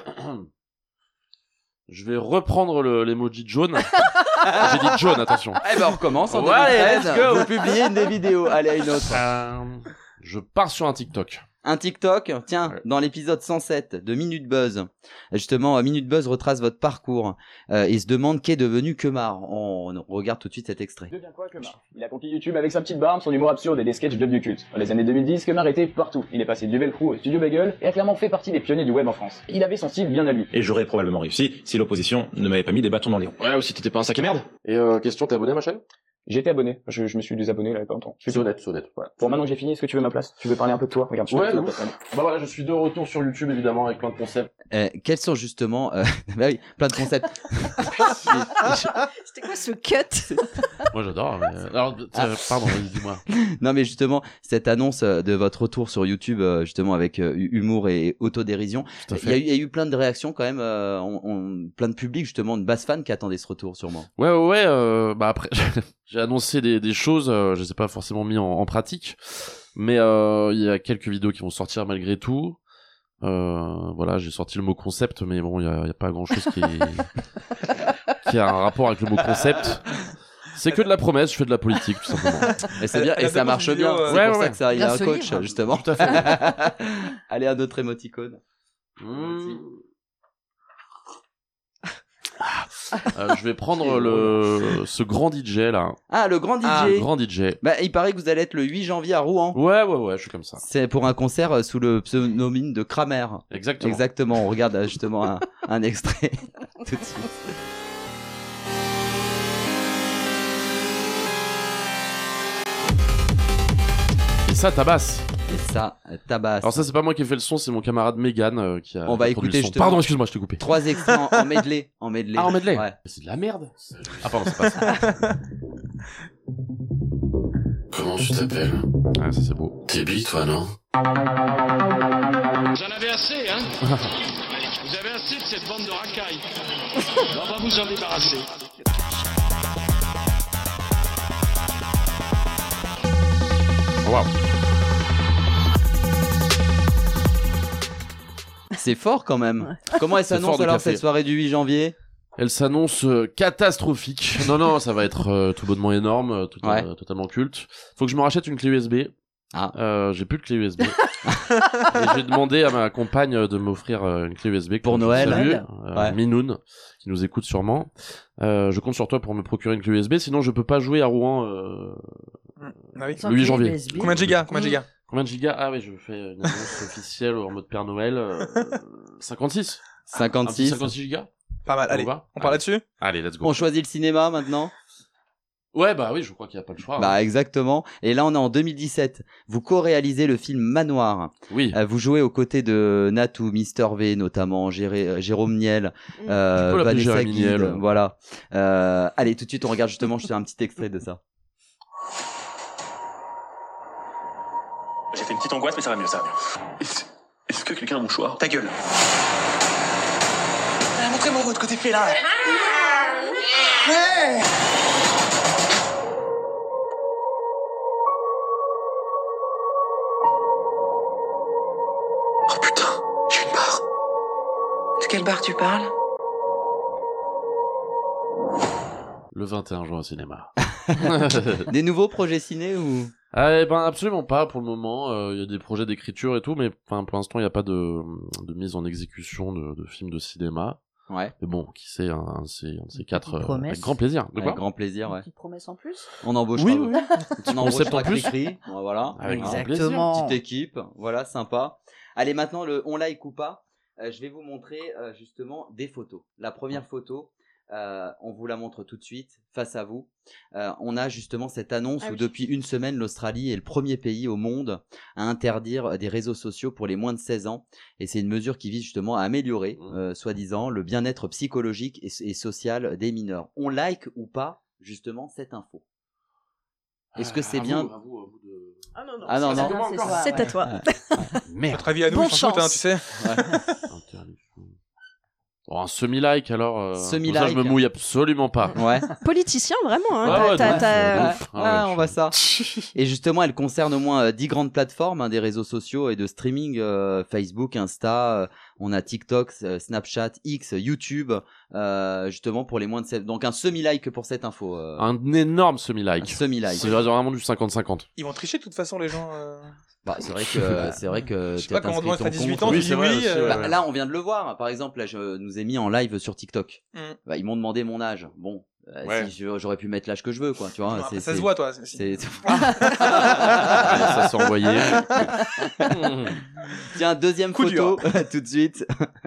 Je vais reprendre le- l'emoji de jaune. J'ai dit jaune, attention. Eh ben, on recommence en Ouais, allez, deux mille treize. let's go. Vous publiez une des vidéos. Allez, une autre. Euh, je pars sur un TikTok. Un TikTok, tiens, Ouais. dans l'épisode cent sept de Minute Buzz, justement, euh, Minute Buzz retrace votre parcours euh, et se demande qu'est devenu Kemar. On, on regarde tout de suite cet extrait. devient quoi Kemar? Il a conquis YouTube avec sa petite barbe, son humour absurde et des sketchs devenus cultes. Dans les années deux mille dix, Kemar était partout. Il est passé du Velcro au Studio Bagel et a clairement fait partie des pionniers du web en France. Il avait son style bien à lui. Et j'aurais probablement réussi si l'opposition ne m'avait pas mis des bâtons dans les roues. Ouais, ou si t'étais pas un sac à merde. Et euh, question, t'es abonné à ma chaîne? J'ai été abonné, je, je me suis désabonné là il y a pas longtemps. Je suis C'est honnête, c'est honnête. Voilà. Bon, maintenant que j'ai fini, est-ce que tu veux ma place? Tu veux parler un peu de toi? Regarde, je Ouais, te- de ouf. Bah voilà, je suis de retour sur YouTube évidemment avec plein de concepts. Euh, quels sont justement, euh, bah oui, plein de concepts. C'était quoi ce cut? Moi, j'adore. Mais... Alors, euh, pardon, vas-y, dis-moi. Non, mais justement, cette annonce euh, de votre retour sur YouTube, euh, justement avec euh, humour et autodérision, Tout à il y, a fait. eu, il y a eu plein de réactions quand même, euh, on, on- plein de public justement, de base fans qui attendaient ce retour sûrement. Ouais, ouais, ouais. Euh, bah après, j'ai annoncé des, des choses. Euh, je les ai pas forcément mis en, en pratique, mais euh, il y a quelques vidéos qui vont sortir malgré tout. Euh, voilà, j'ai sorti le mot concept, mais bon, il y a, il y a pas grand-chose qui est... qui a un rapport avec le mot concept. C'est que de la promesse. Je fais de la politique, tout simplement. Et c'est bien, Elle et a ça des marche bonnes bien. vidéos, C'est euh, pour ouais, ça que ça, il y a Bien un se coach lire. justement. Tout à fait. Allez, un autre émoticône. Mmh. Euh, je vais prendre le ce grand D J là. Ah, le grand D J. Ah, le grand D J. Bah, il paraît que vous allez être le huit janvier à Rouen. Ouais, ouais, ouais, je suis comme ça. C'est pour un concert euh, sous le pseudonyme de Kramer. Exactement. Exactement. On regarde euh, justement un, un extrait tout de suite. Et ça tabasse. Et ça, euh, tabasse. Alors ça, c'est pas moi qui ai fait le son, c'est mon camarade Megan euh, qui a. On va qui a produit écouter le son. justement- Pardon, excuse-moi, je t'ai coupé. Trois extraits en, en medley. En medley. Ah, en medley. Ouais. C'est de la merde. Ah pardon, c'est pas ça. Comment tu t'appelles? Ah, ça c'est beau. T'es bi, toi, non? Vous en avez assez, hein? Vous avez assez de cette bande de racailles. On va vous en débarrasser. Oh, waouh. C'est fort quand même. Comment elle C'est s'annonce fort de alors café. cette soirée du huit janvier? Elle s'annonce euh, catastrophique. Non, non, ça va être euh, tout bonnement énorme, euh, tout, Ouais. euh, totalement culte. Faut que je me rachète une clé U S B. Ah. Euh, j'ai plus de clé U S B. Et j'ai demandé à ma compagne de m'offrir euh, une clé U S B. Pour que je Noël. salue, Noël. euh, Ouais. Minoun, qui nous écoute sûrement. Euh, je compte sur toi pour me procurer une clé U S B, sinon je peux pas jouer à Rouen euh, Ah oui. le huit janvier. Combien de gigas Combien de gigas Combien de gigas? Ah oui, je fais une annonce officielle en mode Père Noël. Euh, cinquante-six. cinquantasix. Un petit cinquante-six gigas. Pas mal, Ça allez, vous va on parle là-dessus. Allez, let's go. On choisit le cinéma maintenant? Ouais, bah oui, je crois qu'il n'y a pas le choix. Bah hein. exactement. Et là on est en deux mille dix-sept. Vous co-réalisez le film Manoir. Oui. Euh, vous jouez aux côtés de Natou, Mister V notamment, Jéré- euh, Jérôme Niel, euh, Tu peux l'appeler Vanessa Jérémy Guide, Niel. voilà. Euh, allez, tout de suite on regarde justement juste un petit extrait de ça. J'ai fait une petite angoisse, mais ça va mieux, ça va mieux. Est-ce, est-ce que quelqu'un a un mouchoir? Ta gueule. Ah, montrez-moi votre côté félin. Ouais. Oh putain, j'ai une barre. De quel bar tu parles? Le vingt et un juin au cinéma. Des nouveaux projets ciné ou? Ah, eh ben absolument pas pour le moment. Il euh, y a des projets d'écriture et tout, mais enfin pour l'instant il n'y a pas de, de mise en exécution de, de films de cinéma. Ouais. Mais bon, qui sait, un, un, de ces- un de ces quatre, euh, promesse. avec grand plaisir. De quoi Avec grand plaisir, ouais. Petite promesse en plus. On embauchera. Oui, oui. On concept en embauchera plus. Cricri. Voilà. Avec grand Exactement. Petite équipe. Voilà, sympa. Allez, maintenant le on like ou pas. Euh, je vais vous montrer euh, justement des photos. La première photo, euh, on vous la montre tout de suite face à vous. Euh, on a justement cette annonce Ah où oui. depuis une semaine, l'Australie est le premier pays au monde à interdire des réseaux sociaux pour les moins de seize ans. Et c'est une mesure qui vise justement à améliorer, Mmh. euh, soi-disant, le bien-être psychologique et, et social des mineurs. On like ou pas justement cette info? Est-ce que c'est À bien? vous, à vous, à vous de... Ah non, non. Ah non, c'est- non. c'est- C'est c'est- toi, C'est ouais. à toi. Merde. Notre avis à nous, Bonne ils s'en foutent, hein, chance. tu sais. Interdiction. Bon, un semi-like alors. Euh, Semi-like. pour ça, je me mouille absolument pas. Ouais. Politicien, vraiment. Hein. Ah ouais, T'as- de t'as- ouf, t'as- de ouf. Ouais, Ah ouais, on je- voit ça. Et justement, elle concerne au moins euh, dix grandes plateformes, hein, des réseaux sociaux et de streaming, euh, Facebook, Insta, euh, on a TikTok, euh, Snapchat, X, YouTube, euh, justement pour les moins de sept. Donc un semi-like pour cette info. Euh, Un énorme un semi-like. semi-like. C'est vraiment du cinquante cinquante. Ils vont tricher de toute façon, les gens. euh. Bah, c'est vrai que c'est vrai que Je sais t'as pas comment inscrit on doit être à ton dix-huit compte. ans, Oui, tu c'est dis vrai oui. aussi, euh, ouais. Bah, là, on vient de le voir. Par exemple, là, je nous ai mis en live sur TikTok. Mm. Bah, ils m'ont demandé mon âge. Bon, euh, Ouais. si je- j'aurais pu mettre l'âge que je veux, quoi. Tu vois. Non, c'est- après, ça c'est- se voit, toi. c'est- C'est... Ça s'est envoyé. Tiens, deuxième Coup photo tout de suite.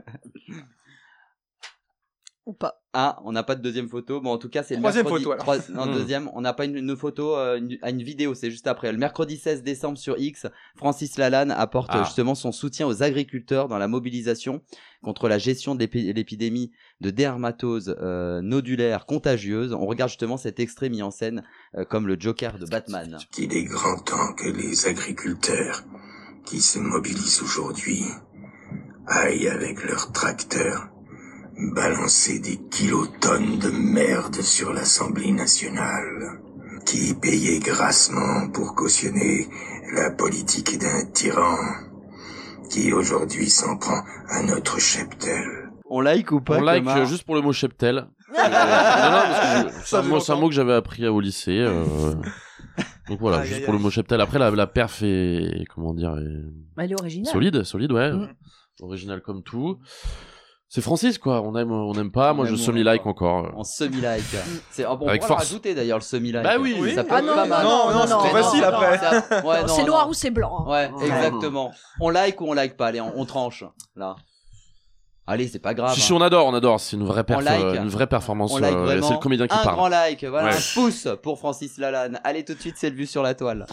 Ou pas. Ah, on n'a pas de deuxième photo. Bon, en tout cas, c'est le Troisième mercredi. photo, alors. Trois- Non, Hmm. deuxième. On n'a pas une, une photo, euh, une, à une vidéo. C'est juste après. Le mercredi seize décembre sur X, Francis Lalanne apporte Ah. euh, justement son soutien aux agriculteurs dans la mobilisation contre la gestion de l'épi- l'épidémie de dermatose euh, nodulaire contagieuse. On regarde justement cet extrait mis en scène euh, comme le Joker de Batman. qu'il est grand temps que les agriculteurs qui se mobilisent aujourd'hui aillent avec leurs tracteurs balancer des kilotonnes de merde sur l'Assemblée nationale, qui payait grassement pour cautionner la politique d'un tyran, qui aujourd'hui s'en prend à notre cheptel. On like ou pas On like Clément euh, juste pour le mot cheptel. Euh, non, non, parce que je- c'est Ça un fait mot- c'est un longtemps. mot que j'avais appris au lycée. euh, Donc voilà, Aïe, juste aïe, pour le aïe. mot cheptel. Après, la, la perf est, comment dire, est Elle est originale. solide, solide, ouais. Mm. Original comme tout. C'est Francis, quoi. On aime, on aime pas. On Moi, aime je ou on semi-like aime pas. encore. En semi-like. C'est ah, bon, on Avec pourra le force. rajouter d'ailleurs le semi-like. Bah oui. Oui. Ça peut Ah être non, pas mal. non, non, c'est trop Mais facile, après. ça- ouais, non, c'est non. noir ou c'est blanc. hein. Ouais, exactement. On like ou on like pas. Allez, on, on tranche là. Allez, c'est pas grave. Si, hein. si, on adore, on adore. C'est une vraie, perf, On like. euh, une vraie performance. On like euh, vraiment. c'est le comédien qui un parle. grand like, voilà, Ouais. un pouce pour Francis Lalanne. Allez, tout de suite, c'est le vu sur la toile.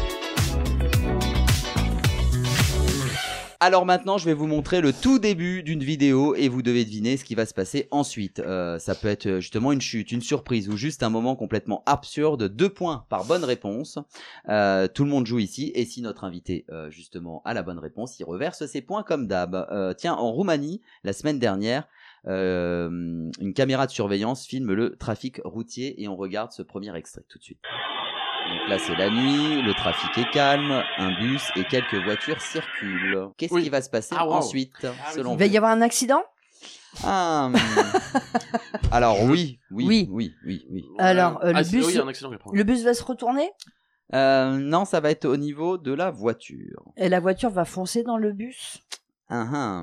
Alors maintenant, je vais vous montrer le tout début d'une vidéo et vous devez deviner ce qui va se passer ensuite. Euh, ça peut être justement une chute, une surprise ou juste un moment complètement absurde. Deux points par bonne réponse. Euh, tout le monde joue ici et si notre invité euh, justement a la bonne réponse, il reverse ses points comme d'hab. Euh, tiens, en Roumanie, la semaine dernière, euh, une caméra de surveillance filme le trafic routier et on regarde ce premier extrait tout de suite. Donc là, c'est la nuit, le trafic est calme, un bus et quelques voitures circulent. Qu'est-ce Oui. qui va se passer Ah, wow. ensuite, Ah, selon Il va vous? y avoir un accident? Ah, hum. Alors oui, oui, Oui. oui, oui, oui. Alors, euh, Ah, le c'est- bus, oui, il y a un accident qui prend. le bus va se retourner Euh, non, ça va être au niveau de la voiture. et la voiture va foncer dans le bus. Ah, ah.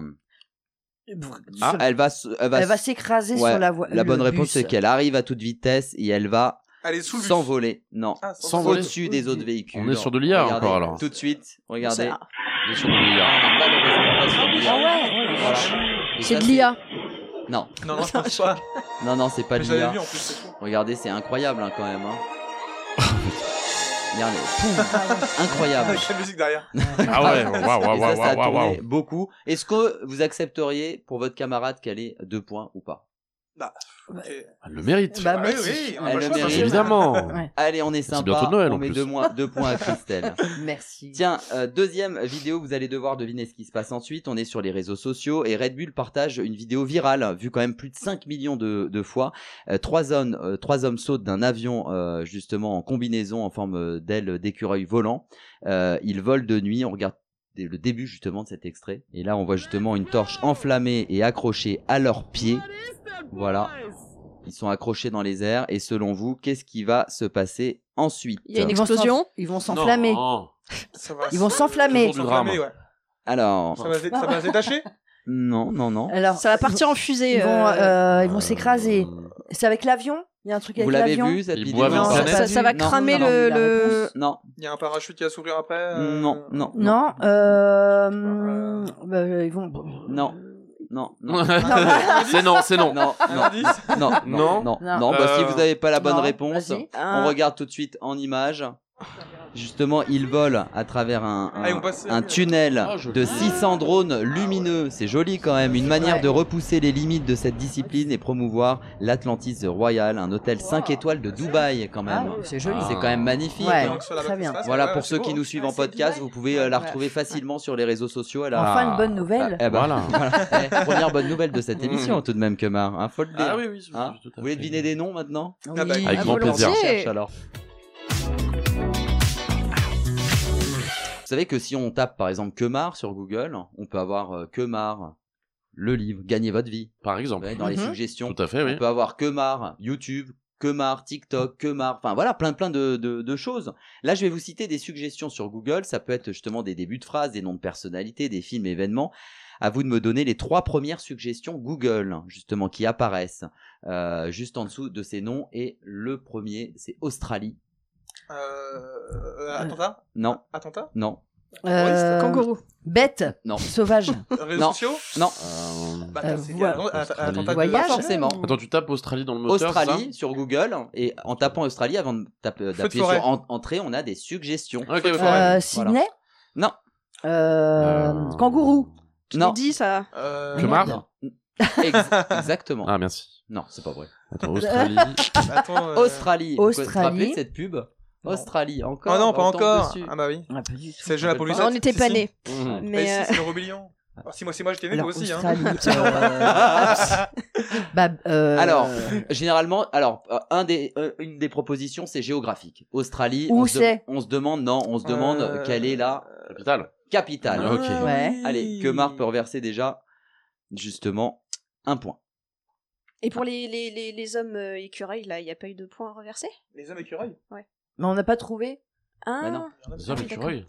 Ah, Elle va, se- elle va, Elle va se- s'écraser Ouais, sur la voie. La le bonne réponse, bus. c'est qu'elle arrive à toute vitesse et elle va Elle est sous le bus. s'envoler. Non, Ah, sans Sans voler. au-dessus des autres véhicules. On est sur de l'I A Regardez, encore, alors. Tout de suite, regardez. Ça- On est sur de l'I A. On est malheureusement pas sur l'I A. Ah ouais, oh la Voilà. vache. Et C'est ça, de l'I A. Non, Non, non, je pense pas. non, non, c'est pas Mais de j'avais l'I A. vu en plus, c'est fou. Regardez, c'est incroyable hein, quand même. Hein. Regardez, poum, incroyable. Avec la musique derrière. Ah ouais, waouh, waouh, Et ça, waouh, ça a waouh, tourné waouh. beaucoup. Est-ce que vous accepteriez pour votre camarade qu'elle ait deux points ou pas? Bah, et- Elle le mérite. Bah, Ah oui, merci. oui, on a Elle pas le le choix, mérite. bien sûr. Évidemment. Ouais. Allez, on est sympa. bientôt Noël, on en met plus. deux, mois- deux points à Christelle. Merci. Tiens, euh, deuxième vidéo, vous allez devoir deviner ce qui se passe ensuite. On est sur les réseaux sociaux et Red Bull partage une vidéo virale, vue quand même plus de cinq millions de, de fois. Euh, trois, hommes, euh, trois hommes sautent d'un avion euh, justement en combinaison en forme euh, d'aile d'écureuil volant. Euh, ils volent de nuit, on regarde dé- le début justement de cet extrait. Et là, on voit justement une torche enflammée et accrochée à leurs pieds. Voilà. Ils sont accrochés dans les airs. Et selon vous, qu'est-ce qui va se passer ensuite? Il y a une Ils vont explosion. s'enf- Ils vont s'enflammer. Non. Ça va, Ils vont s'enflammer. Toujours du drame. s'enflammer, ouais. Alors, Ça va, se- ça va se détacher. non, non, non. Alors, Ça va partir en fusée. Ils vont, euh, euh, ils vont s'écraser. C'est avec l'avion? Il y a un truc avec Vous l'avez l'avion? vu cette Ils vidéo? boivent une Non, canette. j'ai pas Ça, vu. ça va Non, cramer non, le. la le... réponse. Non, Il y a un parachute qui va s'ouvrir après. euh, non, non, Non, euh, hum, bah, ils vont. non, non, non. C'est non, c'est non. Non, Un non, indice non, non, Non. non, Non. non. Bah, si Euh, vous n'avez pas la bonne non, réponse, vas-y. on regarde tout de suite en image. Justement, ils volent à travers un, un, Ah, ils vont passer, un oui. tunnel Oh, joli. de six cents drones lumineux. C'est joli quand même. Une manière Ouais. de repousser les limites de cette discipline et promouvoir l'Atlantis Royal, un hôtel cinq étoiles de Dubaï quand Ah, même. c'est joli. C'est quand même magnifique. Ouais. Donc, sur la Très bonne bien. espace, Voilà, ouais, pour c'est ceux beau. qui nous suivent en Ah, c'est podcast, Dubaï. vous pouvez euh, la Ouais. retrouver facilement sur les réseaux sociaux. Elle a... Enfin, une bonne nouvelle. Eh ben, Voilà. voilà. Eh, première bonne nouvelle de cette émission, tout de même, Kemar. Hein, faut le dire. Ah oui, oui. Hein tout à Vous voulez fait. deviner des noms maintenant? Oui. Ah bah, Avec Ah, grand plaisir. volontiers. Cherche alors. Vous savez que si on tape par exemple Kemar sur Google, on peut avoir euh, Kemar, le livre, Gagnez votre vie. Par Vous exemple. voyez, dans les Mhm. suggestions. Tout à fait, oui. On peut avoir Kemar, YouTube, Kemar, TikTok, Kemar, enfin voilà, plein plein de, de, de choses. Là, je vais vous citer des suggestions sur Google. Ça peut être justement des débuts de phrases, des noms de personnalités, des films, événements. À vous de me donner les trois premières suggestions Google, justement, qui apparaissent euh, juste en dessous de ces noms. Et le premier, c'est Australie. Euh, euh, attentat Non, Attentat non, Euh, Kangourou. Bête. non, Sauvage. Réseaux Non. sociaux non. Euh, Bah, Euh, attends, c'est voi- attends, att- Australie. attentat de- Voyage. Pas forcément. Attends, tu tapes Australie dans le moteur. Australie sur Google et en tapant Australie avant de taper- de d'appuyer forêt. sur en- entrée, on a des suggestions. c'est ça Ok, Feu de ok. forêt. Euh, Voilà. Sydney. Non, Euh, Euh, Kangourou. Je non. l'ai dit ça. Euh, Kemar Non. Ex- exactement. Ah, merci. Non, c'est pas vrai. Attends, Australie. Attends, euh, Australie. Vous vous Australie. rappelez de cette pub? Australie, encore. Oh non, pas on tombe encore. dessus. Ah bah oui. Ah, pas du tout. C'est le jeu à la rappelle pollution. On n'était pas nés. Mhm. Mais Mais. si, euh, c'est le rébellion. Alors, si moi, si moi j'étais né, Alors, toi aussi. Hein. Australie. euh, bah, euh, Alors, généralement, alors euh, un des, euh, une des propositions, c'est géographique. Australie. Où on se, c'est on se demande, non, on se demande Euh, quelle est la Capitale. capitale. Ah, ok. Ouais. Allez, Kemar peut reverser déjà, justement, un point. Et pour les, les, les, les hommes euh, écureuils, là, il n'y a pas eu de points à reverser? Les hommes écureuils. mais on n'a pas trouvé. Ah, Bah non. Des hommes oui, écureuils.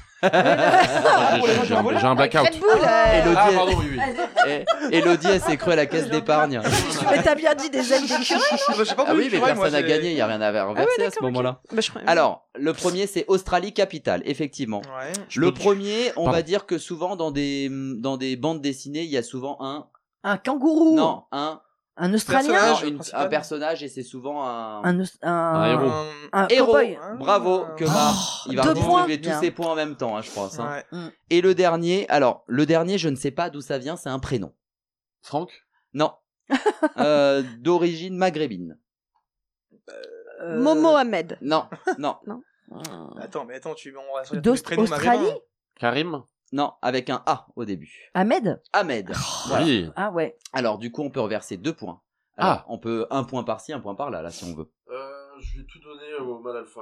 Ah, pour les J'ai gens j'ai un, volés. j'ai un blackout. Red Bull, euh, Elodie, Ah, elle- pardon, oui, oui. Eh, Elodie, elle s'est crue à la caisse d'épargne. mais t'as bien dit des ailes d'écureuil? Bah, j'ai pas Ah oui, mais écureuil, moi, personne n'a j'ai- gagné, il n'y a rien à reverser à ce d'accord, ok. moment-là. Bah, je crois- Alors, le premier, c'est Australie capitale, effectivement. Ouais. Le peux- premier, on Pardon. va dire que souvent dans des, dans des bandes dessinées, il y a souvent un... Un kangourou. Non, un... Un Australien. Personnage. non, une- principal. un personnage et c'est souvent un... Un, Aus- un, Un héros. Un- un héros. cowboy. Bravo, Kemar. Il va deux redistribuer points. tous ses points en même temps, hein, je pense. hein. Ouais. Et le dernier, alors, le dernier, je ne sais pas d'où ça vient, c'est un prénom. Franck. Non. Euh, d'origine maghrébine. Euh, Momo Ahmed. Non, non, Attends, mais attends, tu on va sortir tous les D'Aust- prénoms Australie. maghrébins. Karim. non, avec un A au début. Ahmed. Ahmed. Voilà. Oui. Ah ouais. Alors, du coup, on peut reverser deux points. Alors, Ah. on peut un point par-ci, un point par-là, là, si on veut. Euh, je vais tout donner au mal alpha.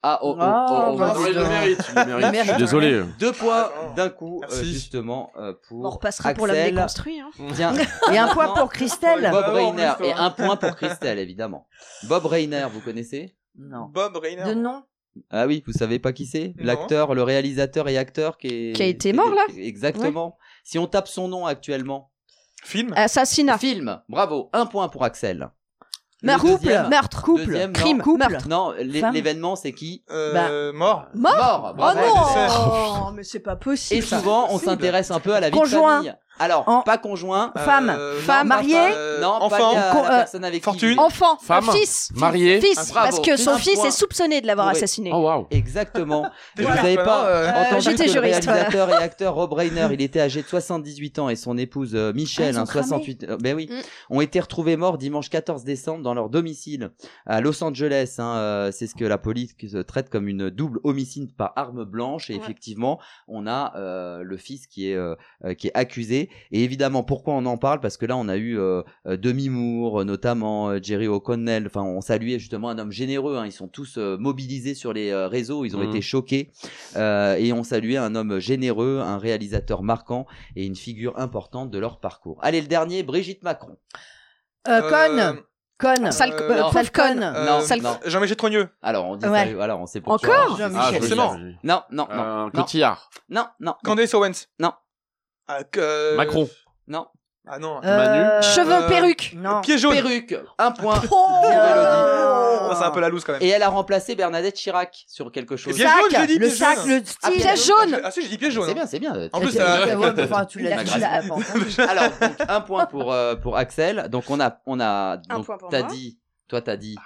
Ah, oh, oh, Ah, oh, oh, bah, oh, dis il le donc. mérite, il le mérite. Je suis désolé. Deux points d'un coup, euh, Merci. justement, euh, pour On repassera pour l'homme Axel. déconstruit. Hein. Tiens, Et un point maintenant, pour Christelle. Bob Ah, Reiner. bon, Et un point pour Christelle, évidemment. Bob Reiner, vous connaissez? Non. Bob Reiner. De nom. Ah oui, vous savez pas qui c'est? Non. L'acteur, le réalisateur et acteur qui est... Qui a été qui est- mort, là? Exactement. Si on tape son nom actuellement. Film. Assassinat. Film. Bravo. Un point pour Axel. Le Meurtre. deuxième- Meurtre. Couple. Deuxième, non. Crime. Couple. Meurtre. Non, l'é- Femme. l'événement, c'est qui? Euh, mort. Mort. Mort. Oh Bravo. non. Mais c'est pas Et possible. souvent, on Possible. s'intéresse un peu à la vie Conjoint. de famille. Alors, En- pas conjoint. Femme. Euh, Femme. non, Mariée. euh, Non, enfant. pas lié à Con- la euh, personne avec fortune. qui. Enfant. Femme. Un fils. Marié. Fils. Ah, bravo. Parce que son Un fils point. est soupçonné de l'avoir Oui. assassiné. Oh waouh. Exactement. T'es Vous juriste, n'avez toi, pas non Euh, entendu j'étais que le juriste, voilà. réalisateur et acteur Rob Reiner, il était âgé de soixante-dix-huit ans et son épouse euh, Ah, Michelle, ils ont hein, cramé. soixante-huit, euh, ben oui, Mm. ont été retrouvés morts dimanche quatorze décembre dans leur domicile à Los Angeles. Hein, euh, c'est ce que la police euh, traite comme une double homicide par arme blanche. Et Ouais. effectivement, on a euh, le fils qui est euh, euh, qui est accusé. Et évidemment, pourquoi on en parle? Parce que là, on a eu euh, euh, Demi Moore, notamment euh, Jerry O'Connell. Enfin, on saluait justement un homme généreux. Hein, ils sont tous euh, mobilisés sur les euh, réseaux. Ils ont Mhm. été choqués. Euh, et on saluait un homme généreux, un réalisateur marquant et une figure importante de leur parcours. Allez, le dernier, Brigitte Macron. Euh, Euh, Con. Con. Sale Euh, euh, non. pauvre conne. Euh, Non, Sale- non. Jean-Michel Trogneux. Alors, on dit Ouais. ça, voilà, on sait pour Encore qui. Ah, Jean-Michel. je Forcément. sais. Non, non, non. Euh, non, Cotillard. non, non, Candace Owens. non, Ah, que- euh, Macron. non. Ah non. Euh, Cheveux, Euh, perruque. Non. Pied jaune. Perruque, un point. Oh. pour Elodie. Ah, c'est un peu la loose quand même. Et elle a remplacé Bernadette Chirac sur quelque chose. Et bien jaune, j'ai dit Le pied sac, jaune. le Ah, style. piège jaune. Ah si, j'ai dit piège jaune. C'est hein. bien, c'est bien. En plus, Très ça- bien. Ouais, mais enfin, tu l'as Ma tu grâce. l'as pas entendu. Alors, donc, un point pour euh, pour Axel. Donc on a on a Un donc point pour t'as moi. dit, toi t'as dit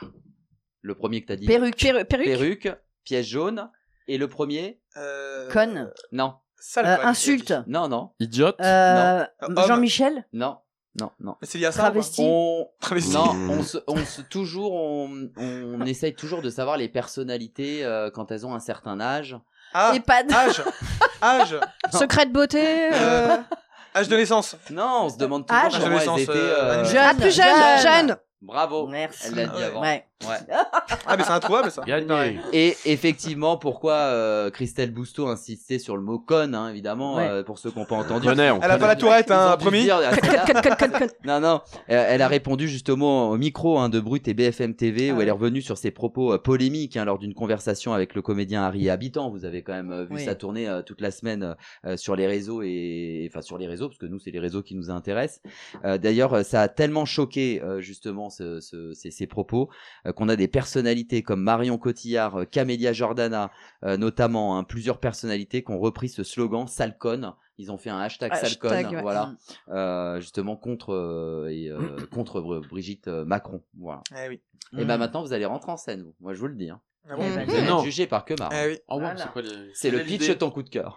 le premier que t'as dit. Perruque. Perru- Perruque. Perruque, piège jaune. Et le premier, Euh, Con. non, Sale Euh, conne, Insulte. non, non, Idiote. Euh, Homme. Jean-Michel. non, non, non. Mais c'est lié à ça. ou pas Travesti. On Travesti. non, on se, on se toujours, on, on essaye toujours de savoir les personnalités euh, quand elles ont un certain âge. Ah, EHPAD. âge. Âge. Secret de beauté. Euh, euh, âge de naissance. Non, on se demande toujours Âge. comment elles Adolescence, étaient. euh, euh, jeune. Ah, plus jeune. jeune. Jeune. Bravo. Merci. Elle l'a dit Ouais. avant. Ouais. Ouais. Ah mais c'est introuvable ça. Gagné. Et effectivement, pourquoi euh, Christelle Bousteau insistait sur le mot con, hein, évidemment, Ouais. euh, pour ceux qui n'ont pas entendu. Connaît, on Elle a connaît. pas la tourette, Ils ont hein, dû promis. dire, ah, c'est là. Con, con, con, con. Non, non, euh, elle a répondu justement au micro hein, de Brut et B F M T V Ah où ouais. elle est revenue sur ses propos euh, polémiques hein, lors d'une conversation avec le comédien Harry Habitant. Vous avez quand même euh, vu Oui. ça tourner euh, toute la semaine euh, sur les réseaux et enfin sur les réseaux parce que nous c'est les réseaux qui nous intéressent. Euh, D'ailleurs, euh, ça a tellement choqué euh, justement ce, ce, ces, ces propos euh, qu'on a des personnalités comme Marion Cotillard, euh, Camélia Jordana, euh, notamment hein, plusieurs personnalités qui ont repris ce slogan sale conne. Ils ont fait un hashtag, Hashtag, salcon, ouais. voilà, euh, justement contre euh, et euh, contre Br- Brigitte euh, Macron, voilà. Eh oui. Et ben maintenant vous allez rentrer en scène, vous. Moi je vous le dis. Hein. Ah bon Eh ben, Vous allez non. être jugé par Kemar. Eh oui. Oh, wow, Voilà. c'est quoi les... C'est le quelle pitch idée ton coup de cœur.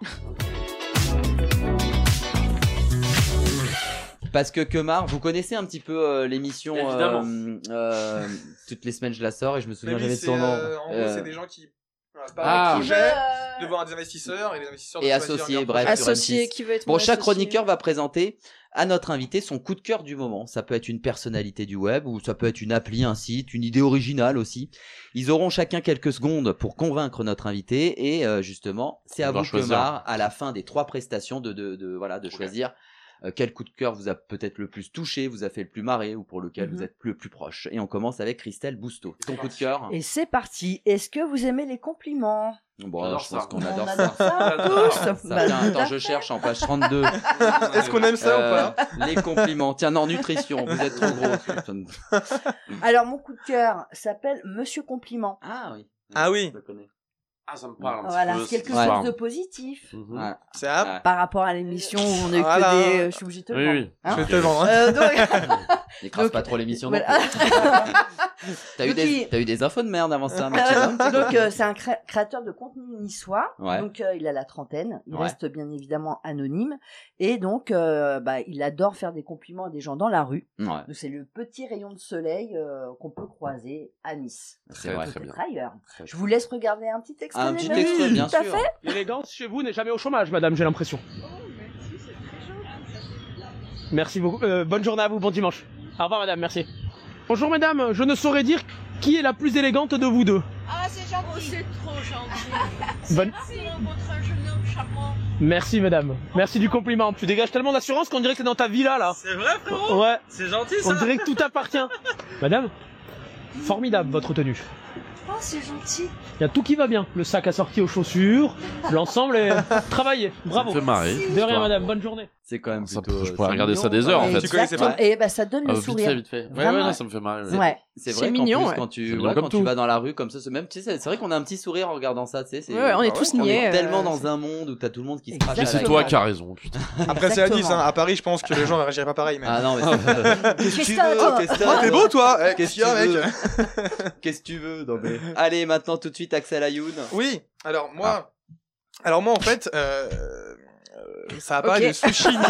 Parce que Kemar, vous connaissez un petit peu euh, l'émission. Évidemment. euh, euh, toutes les semaines je la sors et je me souviens Mais jamais lui, de son c'est, nom. euh, en gros, Euh, c'est des gens qui voilà, Ah. parlent d'un projet Euh, devant des investisseurs et les investisseurs Et doivent choisir associés, un meilleur bref, projet. sur M Associé six. qui veut être Bon, mon chaque associé. chroniqueur va présenter à notre invité son coup de cœur du moment. Ça peut être une personnalité du web ou ça peut être une appli, un site, une idée originale aussi. Ils auront chacun quelques secondes pour convaincre notre invité et euh, justement, c'est à On va vous choisir. Kemar, à la fin des trois prestations de de, de voilà de choisir euh, quel coup de cœur vous a peut-être le plus touché, vous a fait le plus marrer ou pour lequel Mhm. vous êtes le plus proche. Et on commence avec Christelle Bousteau. Ton coup de cœur. Et c'est parti. Est-ce que vous aimez les compliments? Bon, J'adore je pense ça. qu'on On adore ça. adore ça J'adore. tous. Ça, Bah, tiens, tout attends, à je fait. cherche en page trente-deux. Est-ce qu'on aime ça ou pas Euh, Les compliments. Tiens, non, nutrition, vous êtes trop gros. Alors mon coup de cœur s'appelle Monsieur Compliment. Ah oui. Ah oui. Je le connais. Ah, ça me parle un petit Voilà, peu, c'est quelque cette Ouais. chose histoire. de positif Mhm. Ouais. C'est un. Ouais. par rapport à l'émission où on a eu Voilà. que des. euh, Je suis obligée de te le Oui, vendre. oui. Hein Je vais te le vendre. hein. Euh, donc- N'écrase Donc, pas trop l'émission non voilà. plus. T'as eu, Donc, des, il- t'as eu des infos de merde avant ça, Maximum. Donc euh, c'est un cré- créateur de contenu niçois. Ouais. Donc euh, il a la trentaine. Il Ouais. reste bien évidemment anonyme. Et donc euh, bah, il adore faire des compliments à des gens dans la rue. Ouais, Donc c'est le petit rayon de soleil euh, qu'on peut croiser à Nice. c'est vrai. très Peut-être bien. ailleurs. Très Je vous laisse regarder un petit extrait. Un petit Nelly. extrait, bien Tout à sûr. fait. L'élégance chez vous n'est jamais au chômage, madame, j'ai l'impression. Merci beaucoup. Euh, bonne journée à vous, bon dimanche. Au revoir, madame, merci. Bonjour, madame, je ne saurais dire qui est la plus élégante de vous deux. Ah, c'est gentil. Oh, c'est trop gentil. Bonne... C'est votre un jeune homme charmant. Merci madame. Merci du compliment. Tu dégages tellement d'assurance qu'on dirait que t'es dans ta villa là. C'est vrai frérot. Ouais. C'est gentil ça. On dirait que tout t'appartient. Madame, formidable votre tenue. Oh, c'est gentil. Il y a tout qui va bien. Le sac assorti aux chaussures, l'ensemble est travaillé. Bravo. Ça me fait marrer. De rien madame, bonne journée. C'est quand même Ça, plutôt. je pourrais regarder mignon, ça des heures en fait. Tu connaissais pas? Et bah ça donne Ah, le vite sourire. fait, vite fait. Ouais, Vraiment. ouais, non, ça me fait marrer. C'est- Ouais. C'est C'est vrai qu'en mignon, plus, ouais. quand tu, C'est ouais, mignon quand comme tu tout. vas dans la rue comme ça, c'est même, tu sais, c'est vrai qu'on a un petit sourire en regardant ça, tu sais. c'est- Ouais, ouais, on est Ah tous on niais, est euh. tellement dans un monde où t'as tout le monde qui se crache. Mais à c'est la toi gueule. qui as raison, putain. Après, c'est à dix, Exactement. hein. À Paris, je pense que les gens réagiraient pas pareil. Mais... Ah non, mais c'est- qu'est-ce que tu Qu'est-ce que t'as, veux? Qu'est-ce que Ah, t'as? t'es beau, toi. Eh, Qu'est-ce Qu'est-ce qu'il y a, que tu mec? veux? Qu'est-ce que tu veux? Non, mais- Allez, maintenant tout de suite, Axel Ayoun. Oui. Alors moi, alors moi en fait, euh... euh, ça a pas Ok. de sushi. ni-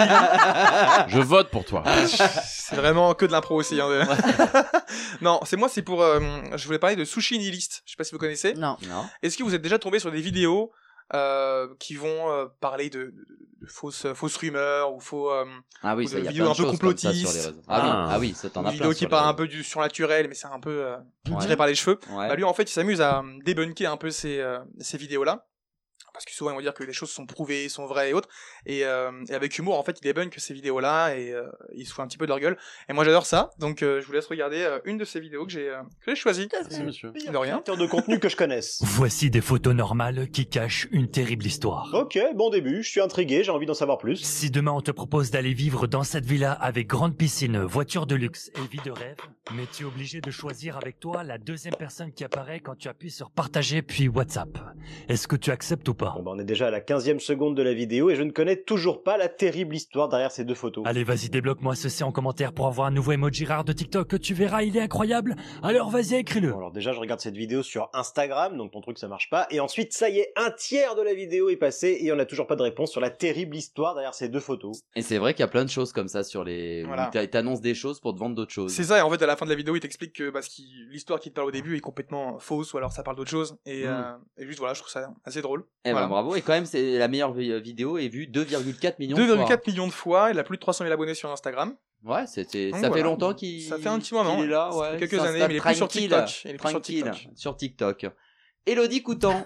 Je vote pour toi. C'est vraiment que de l'impro aussi. Hein. Non, c'est moi, c'est pour. euh, je voulais parler de sushi nihiliste. Je sais pas si vous connaissez. Non. Non. Est-ce que vous êtes déjà tombé sur des vidéos euh, qui vont euh, parler de, de, de fausses, fausses rumeurs ou faux euh, Ah oui, ou ça, de il y a vidéos plein un de peu choses comme ça sur les complotistes. réseaux. Ah oui, Ah. ah oui, ça t'en Une a vidéo plein qui sur parle les un peu du surnaturel, mais c'est un peu euh, Ouais. tiré par les cheveux. Ouais. Bah lui, en fait, il s'amuse à euh, débunker un peu ces, euh, ces vidéos-là. Parce que souvent, ils vont dire que les choses sont prouvées, sont vraies et autres. Et, euh, et avec humour, en fait, il débunk ces vidéos-là et euh, il se fout un petit peu de leur gueule. Et moi, j'adore ça. Donc, euh, je vous laisse regarder euh, une de ces vidéos que j'ai euh, que j'ai choisie. Merci, monsieur. De rien. Créateur de contenu que je connaisse. Voici des photos normales qui cachent une terrible histoire. Ok, bon début, je suis intrigué, j'ai envie d'en savoir plus. Si demain on te propose d'aller vivre dans cette villa avec grande piscine, voiture de luxe et vie de rêve, mais tu es obligé de choisir avec toi la deuxième personne qui apparaît quand tu appuies sur partager puis WhatsApp. Est-ce que tu acceptes ou pas? Bon bah on est déjà à la quinzième seconde de la vidéo et je ne connais toujours pas la terrible histoire derrière ces deux photos. Allez, vas-y, débloque-moi ceci en commentaire pour avoir un nouveau emoji rare de TikTok que tu verras, il est incroyable. Alors vas-y, écris-le. Bon, alors déjà je regarde cette vidéo sur Instagram, donc ton truc ça marche pas, et ensuite ça y est, un tiers de la vidéo est passé et on n'a toujours pas de réponse sur la terrible histoire derrière ces deux photos. Et c'est vrai qu'il y a plein de choses comme ça sur les. Voilà. Où t'a- t'annonces des choses pour te vendre d'autres choses. C'est ça, et en fait, à la fin de la vidéo, il t'explique que bah, ce qui- l'histoire qui te parle au début est complètement fausse, ou alors ça parle d'autre chose. Et, Mm. euh, et juste, voilà, je trouve ça assez drôle. Eh Voilà. ben bravo. Et quand même, c'est la meilleure vi- vidéo est vue deux virgule quatre millions de deux virgule fois. quatre millions de fois, il a plus de trois cent mille abonnés sur Instagram. Ouais, c'était. Donc Ça fait voilà. longtemps qu'il. Ça fait un petit moment, qu'il est là, ça fait ouais. quelques Il années, s'installe mais il est plus sur tranquille, TikTok. Il est plus sur tranquille, TikTok. sur TikTok. Élodie Coutan.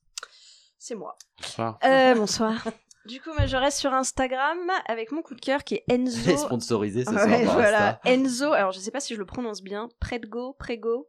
C'est moi. Bonsoir. Euh, bonsoir. Du coup, moi, je reste sur Instagram avec mon coup de cœur qui est Enzo. Elle est sponsorisée ce soir Ouais, par voilà. Insta. Enzo. Alors, je sais pas si je le prononce bien. Predgo, Prego.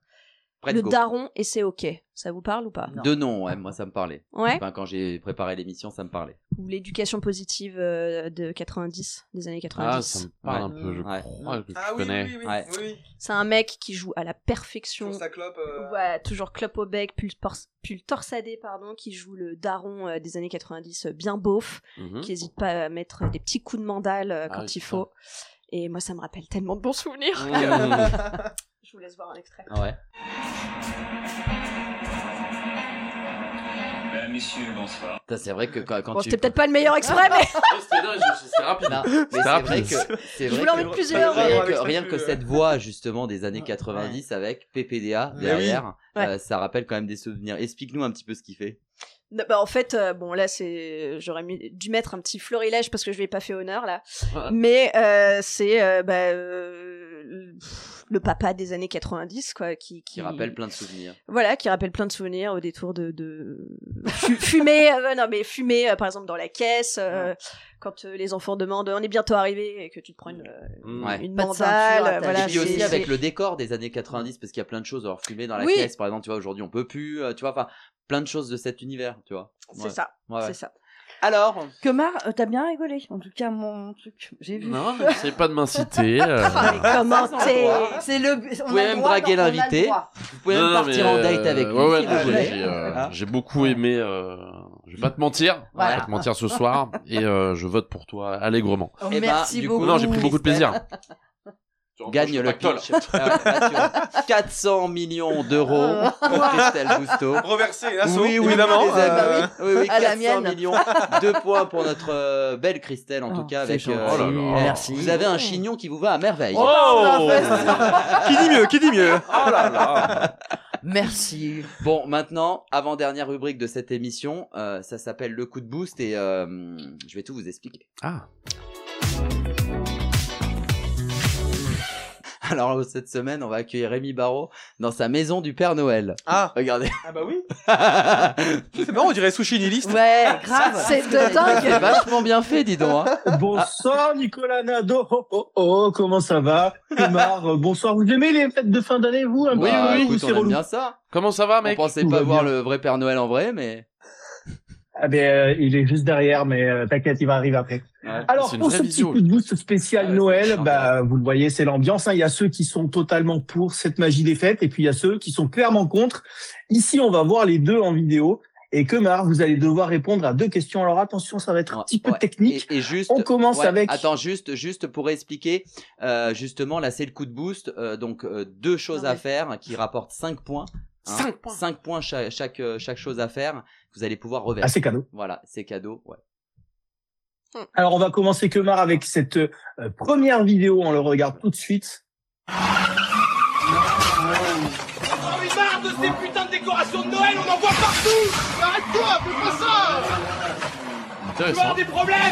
Le Predgo. daron et c'est ok. Ça vous parle ou pas? De nom, ouais, moi ça me parlait. Ouais. Enfin, quand j'ai préparé l'émission, ça me parlait. Ou l'éducation positive euh, de quatre-vingt-dix, des années Ah, quatre-vingt-dix. ça me parle un Ouais. peu, je Ouais. crois que tu Ah oui, connais. oui, oui, oui, Ouais. oui, oui. C'est un mec qui joue à la perfection. Sur sa clope. euh, Ouais, toujours clope au bec, pull, pors- pull torsadé, pardon, qui joue le daron euh, des années quatre-vingt-dix, euh, bien beauf, Mhm. qui hésite pas à mettre des petits coups de mandale euh, quand Ah oui, il putain. faut. Et moi, ça me rappelle tellement de bons souvenirs. Mmh. Je vous laisse voir un extrait. Ah ouais. Mesdames, messieurs, bonsoir. Ça, c'est vrai que quand, quand Bon, tu. c'était peut-être pas le meilleur exprès, mais C'était non, je- c'était rapide. Non, mais c'est vrai rapide. que c'est je vrai voulais en que- mettre plusieurs. Pas mais- grave. rien que, avec rien ça, que plus, cette voix justement des années quatre-vingt-dix avec P P D A Mais derrière, oui. euh, ça rappelle quand même des souvenirs. Explique-nous un petit peu ce qu'il fait. Non, bah, en fait, euh, bon, là, c'est, j'aurais mis- dû mettre un petit florilège parce que je lui ai pas fait honneur, là. Mais, euh, c'est, euh, bah, euh, le papa des années quatre-vingt-dix, quoi, qui, Qui rappelle plein de souvenirs. Voilà, qui rappelle plein de souvenirs au détour de, de... Fu- fumer, euh, non mais fumer euh, par exemple dans la caisse, euh, quand euh, les enfants demandent on est bientôt arrivé et que tu te prends une, euh, Ouais. une Pas de mandale, ceinture, euh, voilà. Et puis aussi c'est- avec c'est- le décor des années quatre-vingt-dix parce qu'il y a plein de choses. Alors fumer dans la Oui. caisse, par exemple, tu vois, aujourd'hui on peut plus, euh, tu vois, enfin plein de choses de cet univers, tu vois. C'est Ouais. ça, Ouais, ouais. c'est ça. Alors, Kemar, euh, t'as bien rigolé. En tout cas, mon truc, j'ai vu. Non, mais c'est pas de m'inciter. euh. Ah, mais comment t'es C'est le. vous pouvez même draguer l'invité. Vous pouvez Non, même non, partir mais, en date euh, avec lui. ouais, ouais, si non, vous j'ai- voulez. j'ai, euh, Hein. j'ai beaucoup aimé. Euh, je vais pas te mentir. Je Voilà. vais pas te mentir ce soir et euh, je vote pour toi allègrement. Oh, Eh ben, merci du beaucoup. coup, Non, j'ai pris beaucoup de plaisir. Gagne le pitch. Ah, là, sur quatre cents millions d'euros pour Christelle Bousteau. Reversé, là, Oui, oui, évidemment. les amis. euh, Oui, oui, À la quatre cents mienne. millions. Deux points pour notre euh, belle Christelle, en Oh, tout cas, c'est avec. gentil. Oh là là. eh, Merci. Vous avez un chignon qui vous va à merveille. Oh Qui dit mieux, qui dit mieux? Oh là là. Merci. Bon, maintenant, avant-dernière rubrique de cette émission, euh, ça s'appelle le coup de boost et euh, je vais tout vous expliquer. Ah. Alors cette semaine, on va accueillir Rémi Barraud dans sa maison du Père Noël. Ah, regardez. Ah bah oui. C'est marrant, on dirait Sushi Nihiliste. Ouais, grave. C'est de dingue. C'est vachement bien fait, dis donc. Hein. Bonsoir Nicolas Nadeau. Oh, oh, oh, comment ça va? Kumar, euh, bonsoir. Vous aimez les fêtes de fin d'année, vous? Un Oui, peu, oui, ou écoute, c'est on aime relou? bien ça. Comment ça va, mec? On pensait Tout pas va voir bien. le vrai Père Noël en vrai, mais... Ah ben, euh, il est juste derrière, mais euh, t'inquiète, il va arriver après. Ouais. Alors, C'est une pour vraie ce visio. petit coup de boost spécial Ah ouais, Noël, c'est bah, vous le voyez, c'est l'ambiance. Hein. Il y a ceux qui sont totalement pour cette magie des fêtes, et puis il y a ceux qui sont clairement contre. Ici, on va voir les deux en vidéo. Et Kumar, vous allez devoir répondre à deux questions. Alors attention, ça va être un petit peu Ouais. technique. Et, et juste, On commence ouais, avec... Attends, juste, juste pour expliquer, euh, justement, là, c'est le coup de boost. Euh, donc, euh, deux choses Non, à mais- faire qui rapportent cinq points. Hein. cinq points. cinq points chaque, chaque, euh, chaque chose à faire. Vous allez pouvoir reverser. Ah, c'est cadeau. Voilà, c'est cadeau. Ouais. Alors, on va commencer, Kumar, avec cette euh, première vidéo. On le regarde tout de suite. Oh, mais marre de ces putains de décorations de Noël, on en voit partout. Arrête-toi, fais pas ça. Tu vas avoir des problèmes.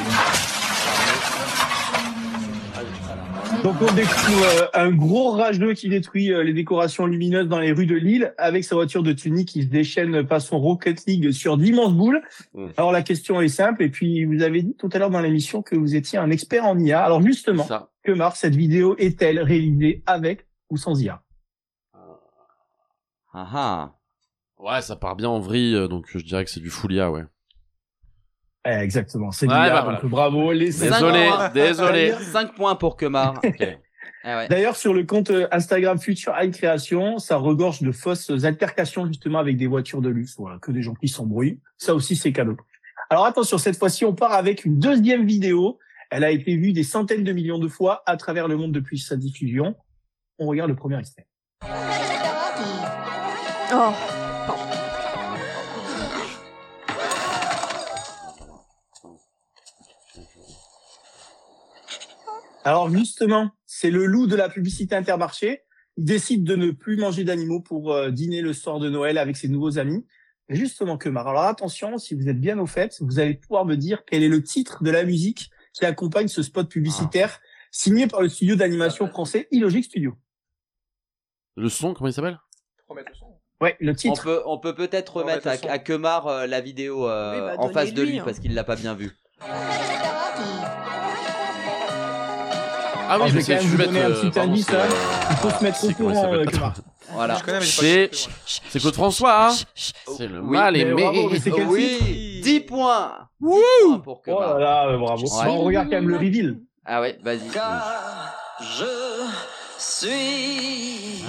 Donc on découvre euh, un gros rageux qui détruit euh, les décorations lumineuses dans les rues de Lille avec sa voiture de tuning qui se déchaîne façon Rocket League sur d'immenses boules. Mmh. Alors la question est simple, et puis vous avez dit tout à l'heure dans l'émission que vous étiez un expert en I A. Alors justement, Ça. Kumar, cette vidéo est-elle réalisée avec ou sans I A? Ah ah. Ouais, ça part bien en vrille, euh, donc je dirais que c'est du full I A, ouais. Eh, exactement, c'est Ouais, l'I A, bah, voilà. donc bravo. Les Désolé, Cinq points. désolé. cinq points pour Kumar. Ok. Ah ouais. D'ailleurs, sur le compte euh, Instagram Future High Création, ça regorge de fausses altercations justement avec des voitures de luxe, voilà, que des gens qui s'embrouillent. Ça aussi, c'est cadeau. Alors attention, cette fois-ci, on part avec une deuxième vidéo. Elle a été vue des centaines de millions de fois à travers le monde depuis sa diffusion. On regarde le premier extrait. Oh. Alors justement, c'est le loup de la publicité Intermarché. Il décide de ne plus manger d'animaux pour euh, dîner le soir de Noël avec ses nouveaux amis. Et justement, Kumar. Alors attention, si vous êtes bien au fait, vous allez pouvoir me dire quel est le titre de la musique qui accompagne ce spot publicitaire signé par le studio d'animation français Illogic Studio. Le son, comment il s'appelle? Ouais, le On titre. peut, on peut peut-être remettre à, à Kumar euh, la vidéo euh, Oui, bah, en face de donnez-lui, lui hein. parce qu'il l'a pas bien vu. Ah Alors, oui, je mais vais quand c'est même vous je donner un petit pardon, indice. c'est, Hein. euh, Il faut se mettre au c'est- comment il courant, s'appelle, euh, attends. Kumar. Voilà. Je connais, mais j'ai pas C'est, compris, moi. c'est Claude François, hein? C'est le Oui, mal mais aimé. bravo, mais c'est quel Oui, dix points. dix points pour Oh Kumar. là là, euh, bravo. Ouais. On regarde quand même le reveal. Ah ouais, vas-y. Je suis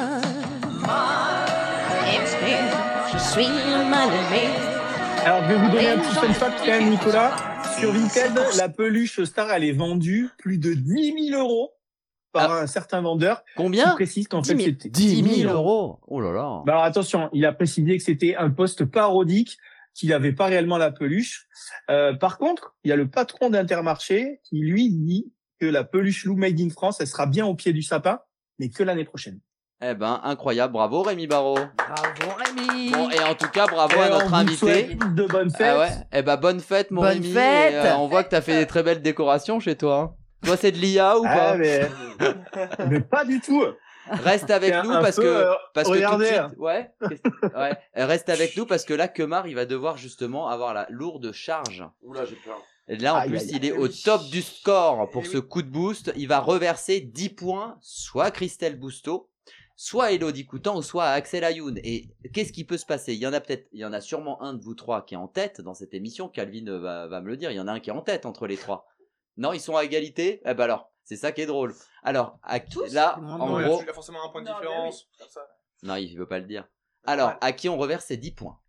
Je suis mal aimé. Alors, je vais vous donner un petit fun fact quand même, Nicolas. Sur Vinted, la peluche Star, elle est vendue plus de dix mille euros par un certain vendeur. Combien? Qui précise qu'en fait, c'était dix mille euros. Oh là là. Bah alors attention, il a précisé que c'était un poste parodique, qu'il n'avait pas réellement la peluche. Euh, par contre, il y a le patron d'Intermarché qui lui dit que la peluche loup made in France, elle sera bien au pied du sapin, mais que l'année prochaine. Eh ben, incroyable. Bravo, Rémi Barraud. Bravo Rémi. Bon, et en tout cas, bravo Et à on notre vous invité. souhaite de bonnes fêtes. Ah ouais. Eh ben, bonne fête, mon Bonne Rémi. fête. Et, euh, on voit que t'as fait des très belles décorations chez toi. hein. Toi, c'est de l'I A ou Ah, pas? mais... mais pas du tout. Reste avec C'est nous un parce peu, que euh, parce que tout de regardez. suite, ouais, qu'est-ce- ouais, reste avec nous parce que là, Kumar, il va devoir justement avoir la lourde charge. Oula, j'ai peur. Et là, en Aïe, plus, aïe, il aïe, est oui. au top du score pour Eh ce oui. coup de boost. Il va reverser dix points, soit à Christelle Bousteau, soit à Elodie Coutan, ou soit à Axel Ayoun. Et qu'est-ce qui peut se passer? Il y en a peut-être, il y en a sûrement un de vous trois qui est en tête dans cette émission. Calvin va, va me le dire. Il y en a un qui est en tête entre les trois. Non, ils sont à égalité? Eh ben alors, c'est ça qui est drôle. Alors, à, là, en Non, il a- gros, il a forcément un point de différence. comme ça. non, il veut pas le dire. Alors, à qui on reverse ces dix points?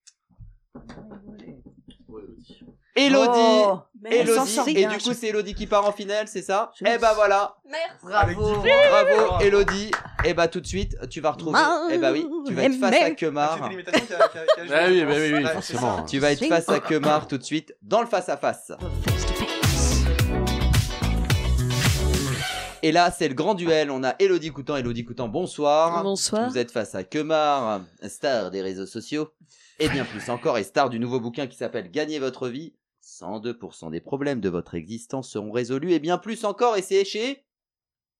Elodie, Oh, mais elle s'en Elodie, sort et bien, du je- coup c'est Elodie qui part en finale, c'est ça? Eh ben voilà, Merci. Bravo. bravo Elodie. Et bah tout de suite, tu vas retrouver. Ma- Eh bah oui, tu vas être face à Ah, Kemar. c'est l'imitation qui a- qui a- qui a joué. Ah oui, bah oui, oui, Ouais, c'est forcément. ça. Tu vas être face à Kemar tout de suite dans le face à face. Et là, c'est le grand duel. On a Elodie Coutan. Elodie Coutan, bonsoir. Bonsoir. Vous êtes face à Kemar, star des réseaux sociaux. Et bien plus encore, et star du nouveau bouquin qui s'appelle Gagnez votre vie. cent deux pour cent des problèmes de votre existence seront résolus. Et bien plus encore, et c'est chez...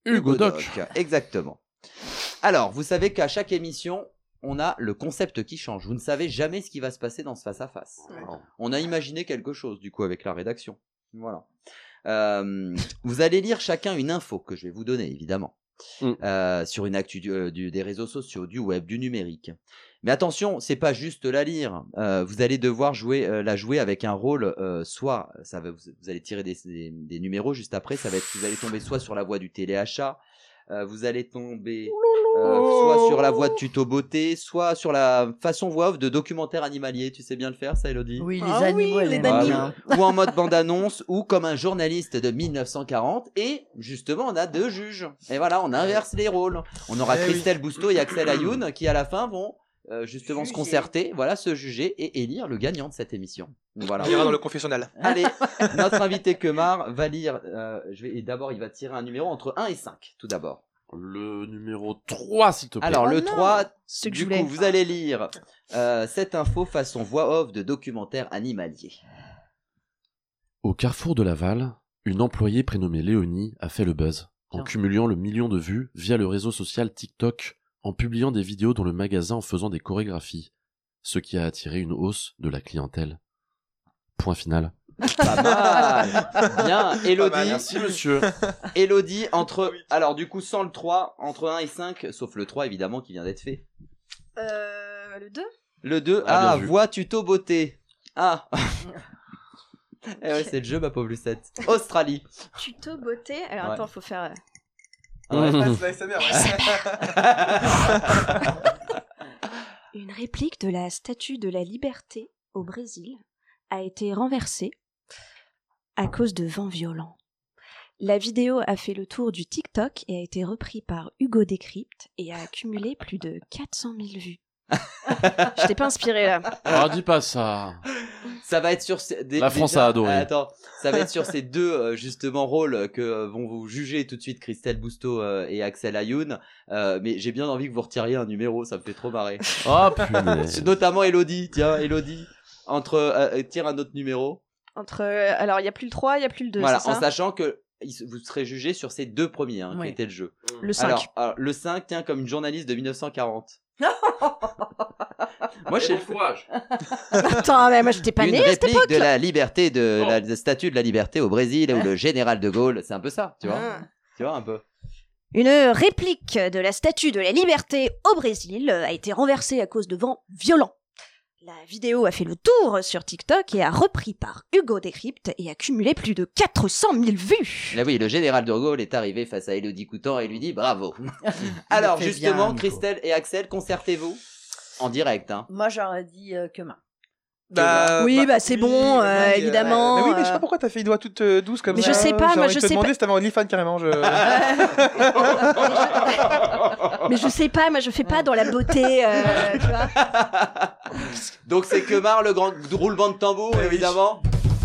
Hugo Doc. Exactement. Alors, vous savez qu'à chaque émission, on a le concept qui change. Vous ne savez jamais ce qui va se passer dans ce face-à-face. Ouais. On a imaginé quelque chose, du coup, avec la rédaction. Voilà. Euh, vous allez lire chacun une info que je vais vous donner, évidemment. Mm. Euh, sur une actu du, euh, du, des réseaux sociaux, du web, du numérique. Mais attention, c'est pas juste la lire. Euh, vous allez devoir jouer, euh, la jouer avec un rôle. Euh, soit, ça va, vous, vous allez tirer des, des, des numéros juste après. Ça va être, vous allez tomber soit sur la voie du téléachat, euh, vous allez tomber euh, soit sur la voie de tuto beauté, soit sur la façon voix off de documentaire animalier. Tu sais bien le faire, ça, Elodie? Oui, les ah animaux, oui, les animaux. Ou en mode bande-annonce, ou comme un journaliste de mille neuf cent quarante. Et justement, on a deux juges. Et voilà, on inverse les rôles. On aura eh Christelle oui. Bousteau et Axel Ayoun qui, à la fin, vont euh, justement juger. se concerter, voilà, se juger et élire le gagnant de cette émission. Voilà. Il ira dans le confessionnal. Allez, notre invité Kemar va lire. Euh, je vais, et d'abord, il va tirer un numéro entre un et cinq, tout d'abord. Le numéro trois, s'il te plaît. Alors, oh le non, trois, du coup, vous allez lire euh, cette info façon voix off de documentaire animalier. Au carrefour de Laval, une employée prénommée Léonie a fait le buzz, en cumulant le million de vues via le réseau social TikTok, en publiant des vidéos dans le magasin en faisant des chorégraphies, ce qui a attiré une hausse de la clientèle. Point final. Pas mal. Bien, Elodie. Mal, merci monsieur. Elodie, entre, alors du coup, sans le trois, entre un et cinq, sauf le trois évidemment qui vient d'être fait. Euh, le deux. Le deux, ah, ah voix tuto beauté. Ah. Eh ouais, c'est le jeu, ma pauvre Lucette. Australie. Tuto beauté. Alors ouais. Attends, faut faire. Ouais, c'est la S M R. Une réplique de la Statue de la Liberté au Brésil a été renversée à cause de vents violents. La vidéo a fait le tour du TikTok et a été reprise par Hugo Décrypte et a accumulé plus de quatre cent mille vues. Je t'ai pas inspiré là. Oh, dis pas ça. Ça va être sur ces, des, la France déjà, a adoré. Euh, attends, ça va être sur ces deux euh, justement rôles que euh, vont vous juger tout de suite Christelle Bousteau euh, et Axel Ayoun. Euh, mais j'ai bien envie que vous retiriez un numéro, ça me fait trop marrer. Oh punaise. Notamment Elodie, tiens, Elodie. Entre euh, tire un autre numéro. Entre euh, alors il y a plus le trois, il y a plus le deux. Voilà, c'est en ça sachant que vous serez jugé sur ces deux premiers hein, oui. qui étaient le jeu. Le cinq. Alors, alors le cinq, tiens, comme une journaliste de mille neuf cent quarante. Moi, j'ai le courage. Attends, mais moi, j'étais pas une née à cette époque. Réplique de la liberté, de oh. la statue de la liberté au Brésil, où le général de Gaulle, c'est un peu ça, tu vois. Ah. Tu vois un peu. Une réplique de la Statue de la Liberté au Brésil a été renversée à cause de vents violents. La vidéo a fait le tour sur TikTok et a repris par Hugo Décrypte et a cumulé plus de quatre cent mille vues. Là oui, le général de Gaulle est arrivé face à Élodie Coutan et lui dit bravo. Alors justement, bien, Christelle et Axel, concertez-vous en direct. Hein. Moi j'aurais dit euh, que main. Bah, oui, bah, bah c'est oui, bon, euh, oui, évidemment. Euh, mais oui, mais je sais pas pourquoi t'as fait une doigt toute euh, douce comme mais ça. Mais je sais pas, moi je sais pas. pas. Si t'avais OnlyFans carrément. Je... mais je sais pas, moi je fais pas dans la beauté, euh, tu vois. Donc c'est Kemar, le grand roulement de tambour, oui, évidemment.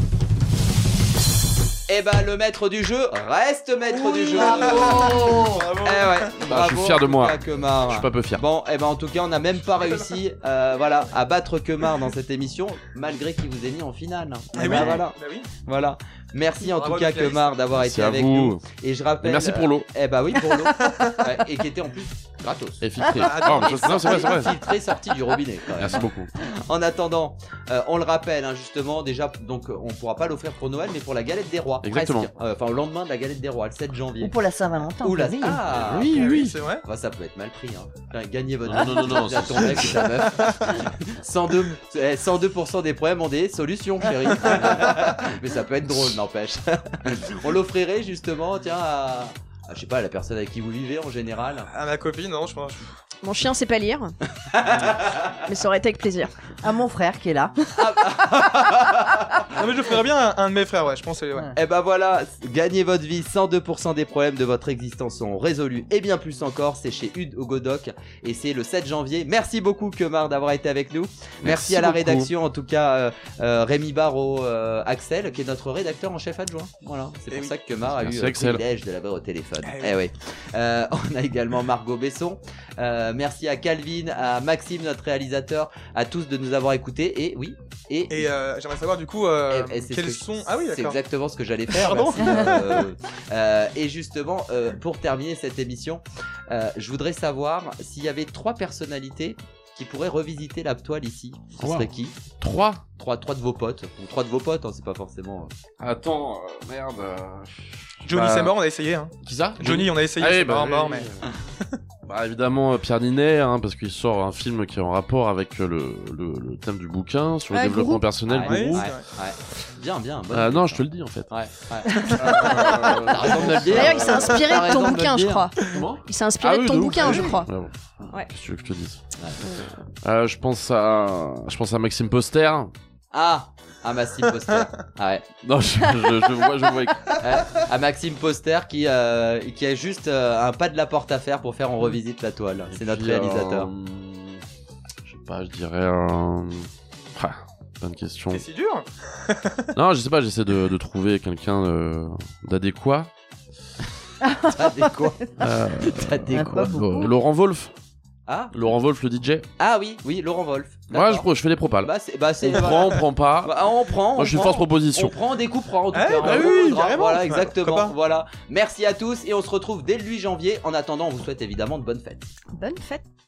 Et ben le maître du jeu reste maître oui, du jeu. Bravo. Eh ouais, bah, bravo. Je suis fier de moi. Kemar. Je suis pas peu fier. Bon, et ben en tout cas, on n'a même pas réussi, euh, voilà, à battre Kemar dans cette émission, malgré qu'il vous ait mis en finale. Eh ben, oui. voilà. Bah oui. Voilà. Merci en bravo tout cas Kemar d'avoir été avec vous. nous. Et je rappelle. Et merci pour l'eau. Euh, eh bah oui pour l'eau. Ouais, et qui était en plus gratos. Et filtré. Ah, oh, ça, non, c'est vrai, c'est vrai. Filtré sorti du robinet. Quand même. Merci beaucoup. En attendant, euh, on le rappelle hein, justement déjà, donc on pourra pas l'offrir pour Noël, mais pour la galette des rois. Exactement. Euh, enfin au lendemain de la galette des rois, le sept janvier. Ou pour la Saint-Valentin. Ou la. Oui, ah oui, oui, oui, c'est vrai. Enfin, ça peut être mal pris. Hein. Gagnez votre. Non, non, non, non. Ton mec et ta meuf. cent deux, cent deux pour cent des problèmes ont des solutions, chérie. Mais ça peut être drôle, n'empêche. On l'offrirait justement, tiens, à, à, je sais pas, à la personne avec qui vous vivez en général. À ma copine, non, je pense. Mon chien sait pas lire, mais ça aurait été avec plaisir. À mon frère qui est là. Non mais je ferais bien un, un de mes frères, ouais, je pense. Ouais. Et bah voilà, gagnez votre vie, cent deux pour cent des problèmes de votre existence sont résolus et bien plus encore, c'est chez Hugo Doc et c'est le sept janvier. Merci beaucoup Kemar d'avoir été avec nous. Merci, Merci à la beaucoup. rédaction, en tout cas euh, euh, Rémi Barraud, euh, Axel qui est notre rédacteur en chef adjoint. Voilà, c'est pour et ça oui. que Kemar a Merci eu le privilège de l'avoir au téléphone. Eh oui. Eh oui. Euh, on a également Margot Besson. Euh, merci à Calvin, à Maxime notre réalisateur, à tous de nous avoir écoutés et oui, Et, Et euh, j'aimerais savoir du coup euh, Et- et c'est quels ce que- sont. Ah oui, C'est d'accord. exactement ce que j'allais faire. Pardon. merci, euh, euh, et justement, euh, pour terminer cette émission, euh, je voudrais savoir s'il y avait trois personnalités qui pourraient revisiter la toile ici. Ce Wow. serait qui? Trois Trois, trois de vos potes. Ou trois de vos potes, hein, c'est pas forcément. euh, Attends, euh, merde. euh, Johnny bah- c'est mort, on a essayé. Hein. Qui ça Johnny, on a essayé, Ah oui, c'est bah pas oui, mort, oui, mais. euh. Bah évidemment euh, Pierre Ninet, hein, parce qu'il sort un film qui est en rapport avec euh, le, le, le thème du bouquin sur le Ouais, développement Gourou. personnel. Ouais, Gourou. ouais, ouais. Bien, bien. bonne Ah idée, non, ça. je te le dis en fait. Ouais, ouais. T'as raison de me le dire. D'ailleurs, il s'est inspiré T'as de raison ton me le bouquin, je dire. crois. Comment Il s'est inspiré Ah de oui, ton de ouf, bouquin, oui, je oui. crois. Ah bon. Ouais. Qu'est-ce que tu veux que je te dise euh, Je pense à, je pense à Maxime Poster. Ah, à Maxime Poster. Ah ouais. Non, je, je, je vois, je vois. Ouais, à Maxime Poster qui, euh, qui a juste euh, un pas de la porte à faire pour faire on revisite la toile. C'est notre Puis, réalisateur. euh, je sais pas, je dirais. un... Ah, bonne question. C'est si dur. Non, je sais pas, j'essaie de, de trouver quelqu'un euh, d'adéquat. D'adéquat. Euh, D'adéquat. euh, Laurent Wolf. Ah. Laurent Wolf, le D J. Ah oui, oui, Laurent Wolf. Ouais, je, je fais des propales. Bah, c'est, bah, c'est, on voilà. prend, on prend pas. Bah, on prend. Moi, on je suis prend. force proposition. On prend, on découpera en tout Eh, cas. bah On oui, proposera. carrément. Voilà, Ouais, exactement. pourquoi pas. Voilà. Merci à tous et on se retrouve dès le huit janvier. En attendant, on vous souhaite évidemment de bonnes fêtes. Bonne fête.